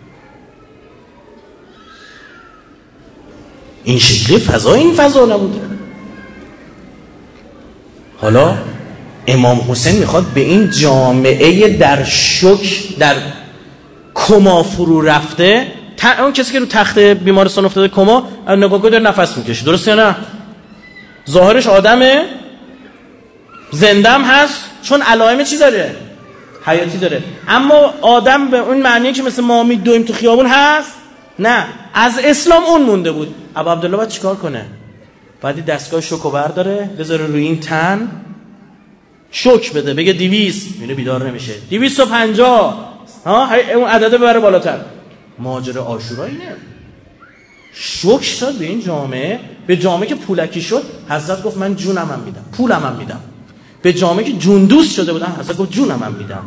[SPEAKER 2] این شکلی فضا این فضا نبوده. حالا امام حسین میخواد به این جامعه در شوک در کما فرو رفته، اون کسی که رو تخت بیمارستان افتاده کما نگاه کنه داره نفس میکشه، درسته یا نه؟ ظاهرش آدمه، زنده هم هست چون علائم چی داره؟ حیاتی داره. اما آدم به اون معنیه که مثل ما میدویم تو خیابون هست؟ نه، از اسلام اون مونده بود. ابو عبدالله باید چیکار کنه؟ بعدی دستگاه شوکو برداره بذاره روی این تن شوک بده، بگه دویست، اینو بیدار نمیشه، دویست و پنجاه، ها اون عدده ببره بالاتر. ماجرا عاشورا اینه. شوک شد به این جامعه، به جامعه که پولکی شد حضرت گفت من جونم هم میدم، پولم هم میدم. به جامعه که جون دوست شده بودن حضرت گفت جونم هم میدم.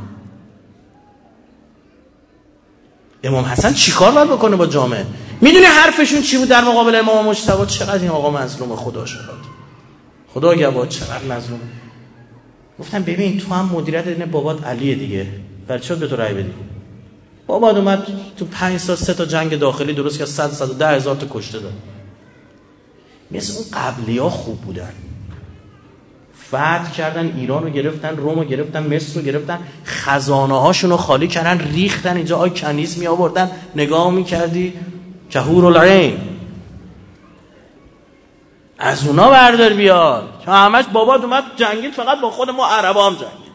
[SPEAKER 2] امام حسن چیکار باید بکنه با جامعه؟ میدونی حرفشون چی بود در مقابل امام مجتبی؟ چقدر این آقا مظلومه، خدا شد، خدا گواه چقدر مظلومه. گفتم ببین تو هم مدیریت اینه، بابات علیه دیگه، برای چی به تو رأی بدی؟ بابات اومد تو پنج سال سه تا جنگ داخلی درست که صد صد و ده هزار تا کشته داد. مثل اون قبلی ها خوب بودن، فتح کردن، ایران رو گرفتن، روم رو گرفتن، مصر رو گرفتن، خزانه هاشون رو خالی کردن، ریختن اینجا. آی کنیز می آوردن، نگاه میکردی که حور العین. از اونا بردار بیار که همش بابات اومد جنگید فقط با خود ما عربا هم جنگید.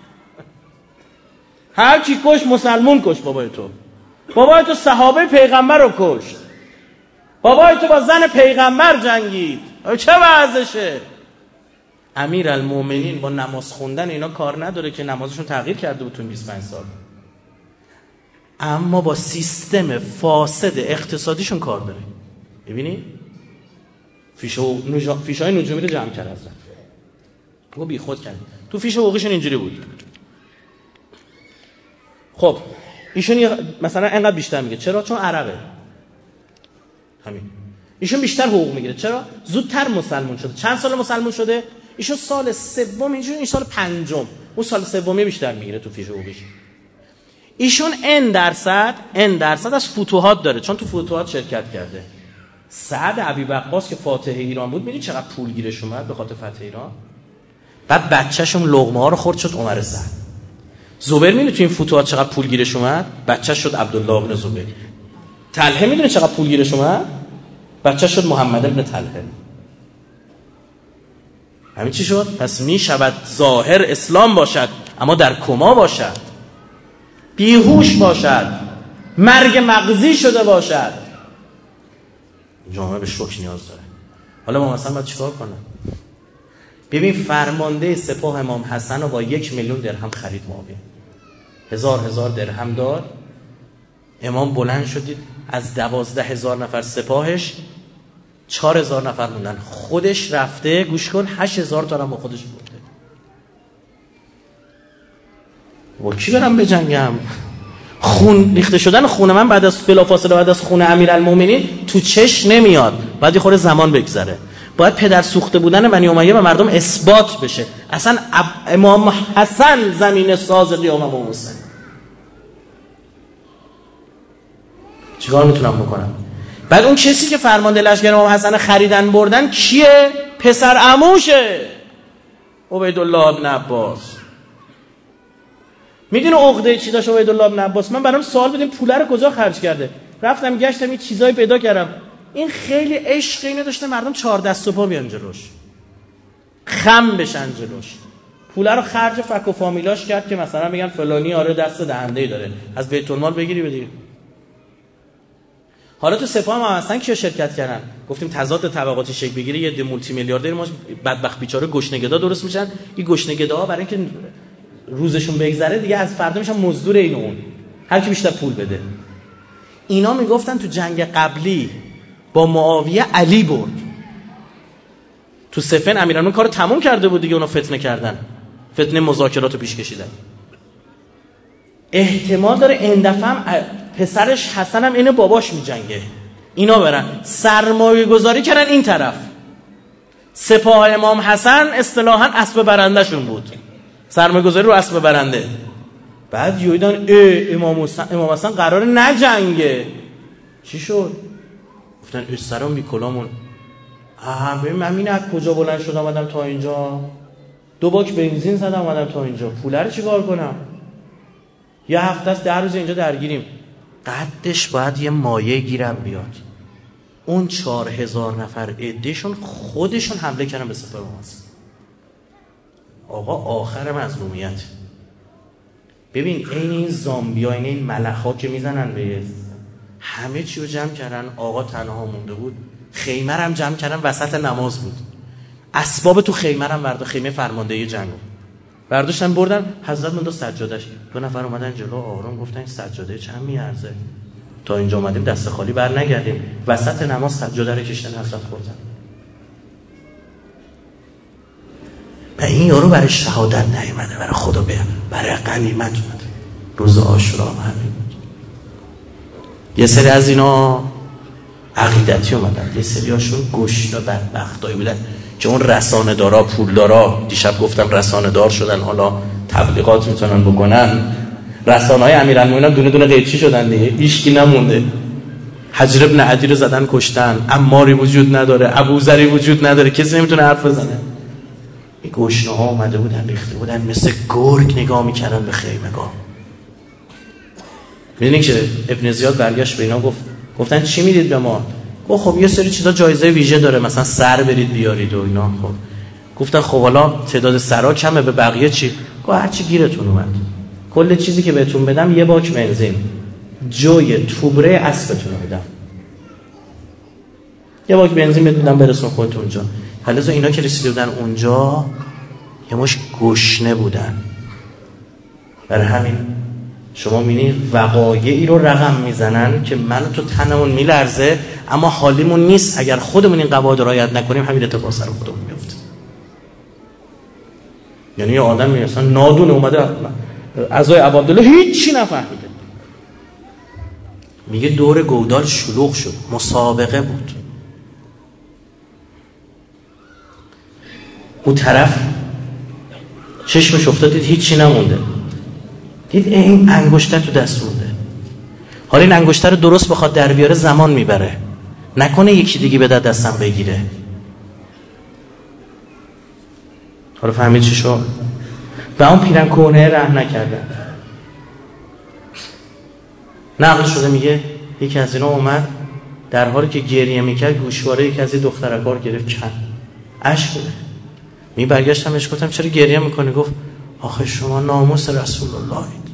[SPEAKER 2] هر کی کش مسلمون کش بابای تو. بابای تو صحابه پیغمبر رو کشت. بابای تو با زن پیغمبر جنگید. چه وضعشه؟ امیرالمومنین با نماز خوندن اینا کار نداره که نمازشون تغییر کرده بود تو بیست و پنج سال، اما با سیستم فاسد اقتصادیشون کار داره. ببینی فیشو نجا... فیشای نجومی رو جمع کرد ازن و بی خود کرد. تو فیش حقوقیشون اینجوری بود. خب ایشون مثلا انقدر بیشتر میگه. چرا؟ چون عربه. همین. ایشون بیشتر حقوق میگیره. چرا؟ زودتر مسلمان شده. چند سال مسلمان شده؟ ایشون سال سوم، ایشون این سال پنجم. اون سال سومی بیشتر میگیره تو فیش حقوقیش. ایشون ان درصد ان درصد از فتوحات داره، چون تو فتوحات شرکت کرده. سعد ابی وقاص که فاتح ایران بود، میدونی چقدر پول گیرش اومد به خاطر فتح ایران؟ بعد بچه‌شون لقمه ها رو خورد شد عمر زد. زبیر میدونی تو این فتوحات چقدر پول گیرش اومد؟ بچه‌ش شد عبدالله ابن زبیر. طلحه میدونی چقدر پول گیرش اومد؟ بچه‌ش شد محمد ابن طلحه. همین چی شد؟ پس می شود ظاهر اسلام باشد اما در کما باشد، بیهوش باشد، مرگ مغزی شده باشد. جامعه به شوک نیاز داره. حالا ما مثلا باید چیکار کنم؟ ببین فرمانده سپاه امام حسن رو با یک میلیون درهم خرید معاویه. هزار هزار درهم داد. امام بلند شدید از دوازده هزار نفر سپاهش چهار هزار نفر موندن. خودش رفته گوش کن هشت هزار تا هم با خودش برده. با کی برم بجنگم؟ خون ریخته شدن خون من بعد از بلافاصله بعد از خون امیرالمومنین تو چش نمیاد. باید یه خورده زمان بگذره. باید پدر سوخته بودن بنی امیه به مردم اثبات بشه. اصلا امام حسن زمین ساز قیام امام حسین. چیکار میتونم بکنم؟ بعد اون کسی که فرمانده لشکر امام حسن خریدن بردن کیه؟ پسر عموشه، عبیدالله ابن عباس. میدونه عقده چی داشت عبیدالله ابن عباس؟ من برام سوال بدیم پوله رو کجا خرج کرده. رفتم گشتم یه چیزایی پیدا کردم. این خیلی عشق اینو داشته مردم چهار دست و پا بیان جلوش، خم بشن جلوش. پوله رو خرج فک و فامیلاش کرد که مثلا بگن فلانی آره دست دهنده‌ای داره، از بیت المال بگیری بدی. حالا تو سپاه ما اصلا کیا شرکت کردن؟ گفتیم تضاد طبقاتی شکل بگیره. یه دی مولتی میلیاردر ما بدبخت بیچاره گشنه‌گدا درست میشن. این گشنه‌گداها برای اینکه روزشون بگذره دیگه از فردا میشن مزدور این اون، هر کی بیشتر پول بده. اینا میگفتن تو جنگ قبلی با معاویه علی برد. تو صفین امیرالمومنین کارو تموم کرده بود دیگه، اونا فتنه کردن، فتنه مذاکراتو پیش کشیدن. احتمال داره این دفعه هم پسرش حسن هم اینو باباش میجنگه، اینا برن سرمایه گذاری کردن این طرف. سپاه امام حسن اصطلاحاً اسب برنده شون بود، سرمایه گذاری رو اسب برنده. بعد یویدان ای امام حسن امام حسن قراره نجنگه. چی شد؟ گفتن ای سرم میکلامون. آها ببین من این از کجا بلند شدم اومدم تا اینجا، دو باک بنزین زدم اومدم تا اینجا، پوله رو چیکار کنم؟ یه هفته است ده روز اینجا درگیریم. قدش باید یه مایه گیرم بیاد. اون چهار هزار نفر عدهشون خودشون حمله کردن به سپاه امام حسن. آقا آخر مظلومیت. ببین این این زامبیا، این این ملخا که میزنن به همه چی رو جمع کردن. آقا تنها مونده بود. خیمه هم جمع کردن وسط نماز بود. اسباب تو خیمه هم برداشت، خیمه فرماندهی جنگو برداشتن بردن. حضرت مونده سجادهش. دو نفر اومدن جلو آرام گفتن این سجاده چند میارزه؟ تا اینجا اومدیم دست خالی بر نگردیم. وسط نماز سجاده رو کشتن حضرت خوردن. به این یارو برای شهادت نیومده، برای خدا به برای غنیمت اومده. روز عاشورا هم همین بود. یه سری از اینا عقیدتی اومدن، یه سری هاشون گوشنا بدبختایی بودن که اون رسانه دارا پول دارا دیشب گفتم رسانه دار شدن، حالا تبلیغات میتونن بکنن. رسانه های امیرالمومنین دونه دونه قیچی شدن دیگه، هیچکی نمونده. حجر ابن عدی رو زدن کشتن، عماری وجود نداره، ابوذری وجود نداره، کسی نمیتونه حرف بزنه. این گشنه ها اومده بودن ریخته بودن مثل گرگ نگاه میکردن به خیمگاه. میدونی که ابن زیاد برگشت به اینا گفت گفتن چی میدید به ما؟ گفت خب یه سری چیزا جایزه ویژه داره، مثلا سر برید بیارید و اینا. خب گفتن خب حالا تعداد سرا کمه، به بقیه چی؟ گفت هر چی گیرتون اومد، کل چیزی که بهتون بدم یه باک بنزین، جوی توبره اسبتون رو بدم، یه باک بنزین بدم برسون خودتون اونجا. حالا اینا که رسیده بودن اونجا یه مش گشنه بودن. برای همین شما می‌بینید وقایعی رو رقم میزنن که من تو تنمون میلرزه، اما حالیمون نیست. اگر خودمون این قواعد رو رعایت نکنیم همین اتفاق سر خودمون میفته. یعنی یه آدمی مثلا نادون اومده عزای ابوعبدالله هیچی نفهمیده، میگه دور گودال شلوغ شد، مسابقه بود. اون طرف چشمش افتاد دید هیچی نمونده، دید این انگشتر تو دست مونده. حالا این انگشتر رو درست بخواد در بیاره زمان میبره، نکنه یکی دیگه به دستم بگیره. حالا فهمید چی شد؟ و اون پیرن کهنه رحم نکردن. نقل شده میگه یکی از اینا اومد در حالی که گریه میکرد گوشواره یکی از این دخترکار گرفت کن اشک بود. می برگشتمش گفتم چرا گریه میکنی؟ گفت آخه شما ناموس رسول الله اید.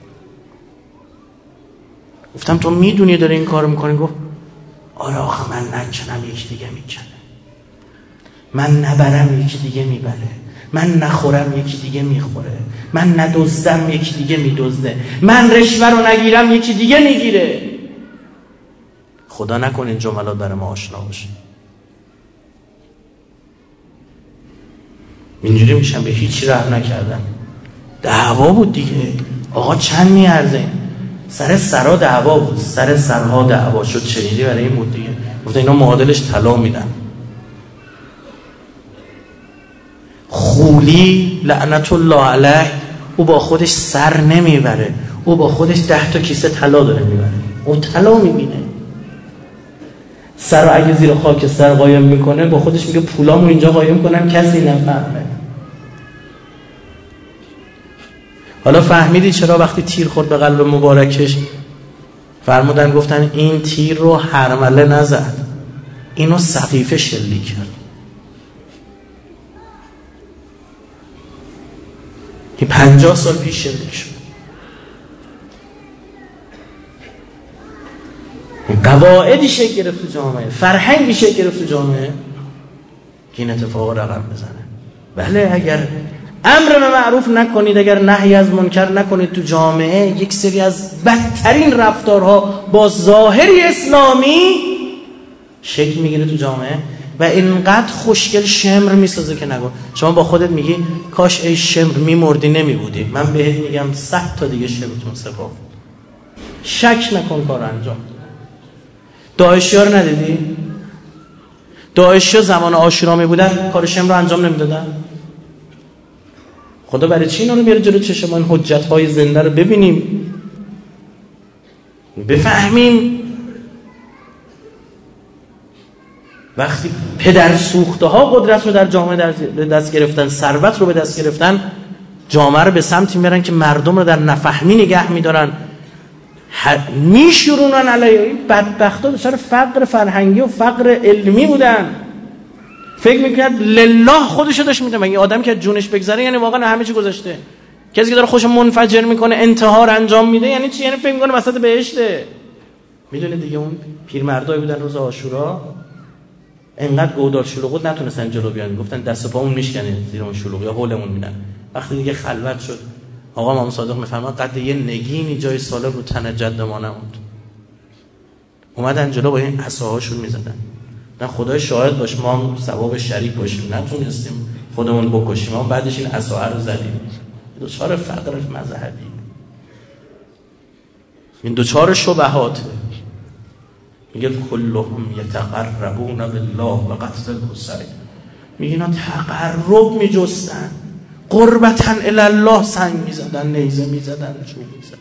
[SPEAKER 2] گفتم تو میدونی داره این کارو میکنی؟ گفت آره آخه من نکنم یکی دیگه میکنه، من نبرم یکی دیگه میبره، من نخورم یکی دیگه میخوره، من ندزدم یکی دیگه میدزده، من رشوه رو نگیرم یکی دیگه میگیره. خدا نکن این جملات برای ما آشنا باشه. اینجوری میشن به هیچی رحم نکردن. دعوا بود دیگه. آقا چند میارزه؟ سر سرها دعوا بود، سر سرها دعوا شد. شنیدی برای این بود دیگه. گفتن اینا معادلش طلا میدن. خولی لعنت الله علیه او با خودش سر نمیبره، او با خودش ده تا کیسه طلا داره میبره، او طلا میبینه. سر رو اگه زیر خاک سر قایم میکنه با خودش میگه پولامو اینجا قایم کنم کسی نفهمه. حالا فهمیدی چرا وقتی تیر خورد به قلب مبارکش فرمودن گفتن این تیر رو هرمله نزد، اینو سقیفه شلیک کرد. این پنجاه سال پیش شلیک شد. قواعدی شکل گرفت تو جامعه، فرهنگی شکل گرفت تو جامعه که این اتفاق رقم بزنه. بله اگر امر به معروف نکنید، اگر نهی از منکر نکنید تو جامعه، یک سری از بدترین رفتارها با ظاهری اسلامی شکل میگیره تو جامعه و اینقدر خوشگل شمر میسازه که نگو. شما با خودت میگی کاش ای شمر میمردی نمیبودی. من بهت میگم صد تا دیگه شمرتون سپاه. شک نکن کار انجام. داعشی‌ها رو ندیدی؟ داعشی‌ها زمان عاشورا میبودن کار شمر رو انجام نمیدادن. خدا برای چی اینا رو بیاره جلو چشم ما این حجت‌های زنده رو ببینیم بفهمیم؟ وقتی پدر سوخته ها قدرت رو در جامعه در دست گرفتن، ثروت رو به دست گرفتن، جامعه رو به سمتی میبرن که مردم رو در نفهمی نگه میدارن، میشورونن علیه. این بدبختا دچار فقر فرهنگی و فقر علمی بودن. فکر میکرد لله خودشو داشت میده. مگه آدم که جونش بگذره یعنی واقعا همه چی گذاشته؟ کسی که داره خوش منفجر میکنه، انتحار انجام میده، یعنی چی؟ یعنی فکر میکنه وسط بهشته. میدونه دیگه اون پیرمردایی بودن روز عاشورا انقدر گودال شلوغ نتونستن جلو بیان، گفتن دست پامون میشکنه زیر اون شلوغ یا هولمون میدن. وقتی دیگه خلوت شد آقا امام صادق میفرماد قد یه نگینی جای سالم رو تن جد ما نموند. اومدن جلو با این عصاهاشون میزدن. نه خدای شاهد باش ما هم ثواب شریک باشیم نتونستیم خودمون بکشیم، ما بعدش این عصا رو زدیم. دوچار فقر مذهبی، این دوچار شبهات. میگه کلهم یتقربون بالله و قتل الحسین. میگه اینا تقرب میجستن، قربتن الی الله سنگ میزدن، نیزه میزدن، چوب میزدن.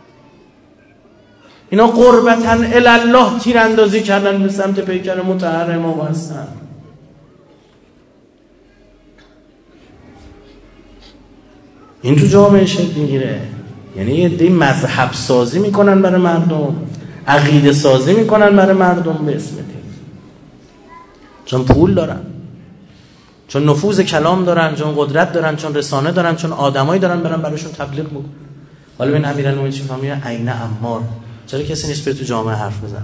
[SPEAKER 2] اینا قربتن الی الله تیراندازی کردن به سمت پیکر مطهر امام حسن. این تو جامعه شکل میگیره. یعنی یه عده مذهب سازی میکنن برای مردم، عقیده سازی میکنن برای مردم به اسم دین، چون پول دارن، چون نفوذ کلام دارن، چون قدرت دارن، چون رسانه دارن، چون آدمایی دارن برن براشون تبلیغ بکنن. حالا ببین امیرالمومنین چی فهمیده؟ عین عمار. چرا کسی نیست بره تو جامعه حرف بزنه؟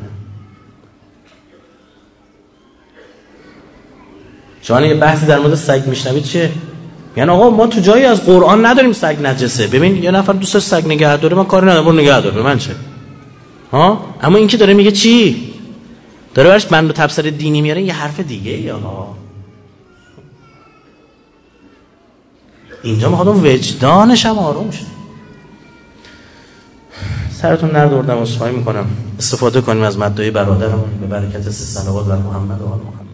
[SPEAKER 2] شما یه بحثی در مورد سگ میشنوید چیه؟ یعنی آقا ما تو جایی از قرآن نداریم سگ نجسه. ببین یه نفر دوست سگ نگه داره، من کاری ندارم، برو نگه دار، به من چه؟ ها؟ اما این که داره میگه چی؟ داره برش بند و تفسیر دینی میاره، یه حرف دیگه ای آقا. اینجا میخواد وجدانش هم آروم شه. سرتون نردوردم، عذرخواهی میکنم. استفاده کنیم از مدعای برادرمون به برکت سه صلوات بر محمد و آل محمد.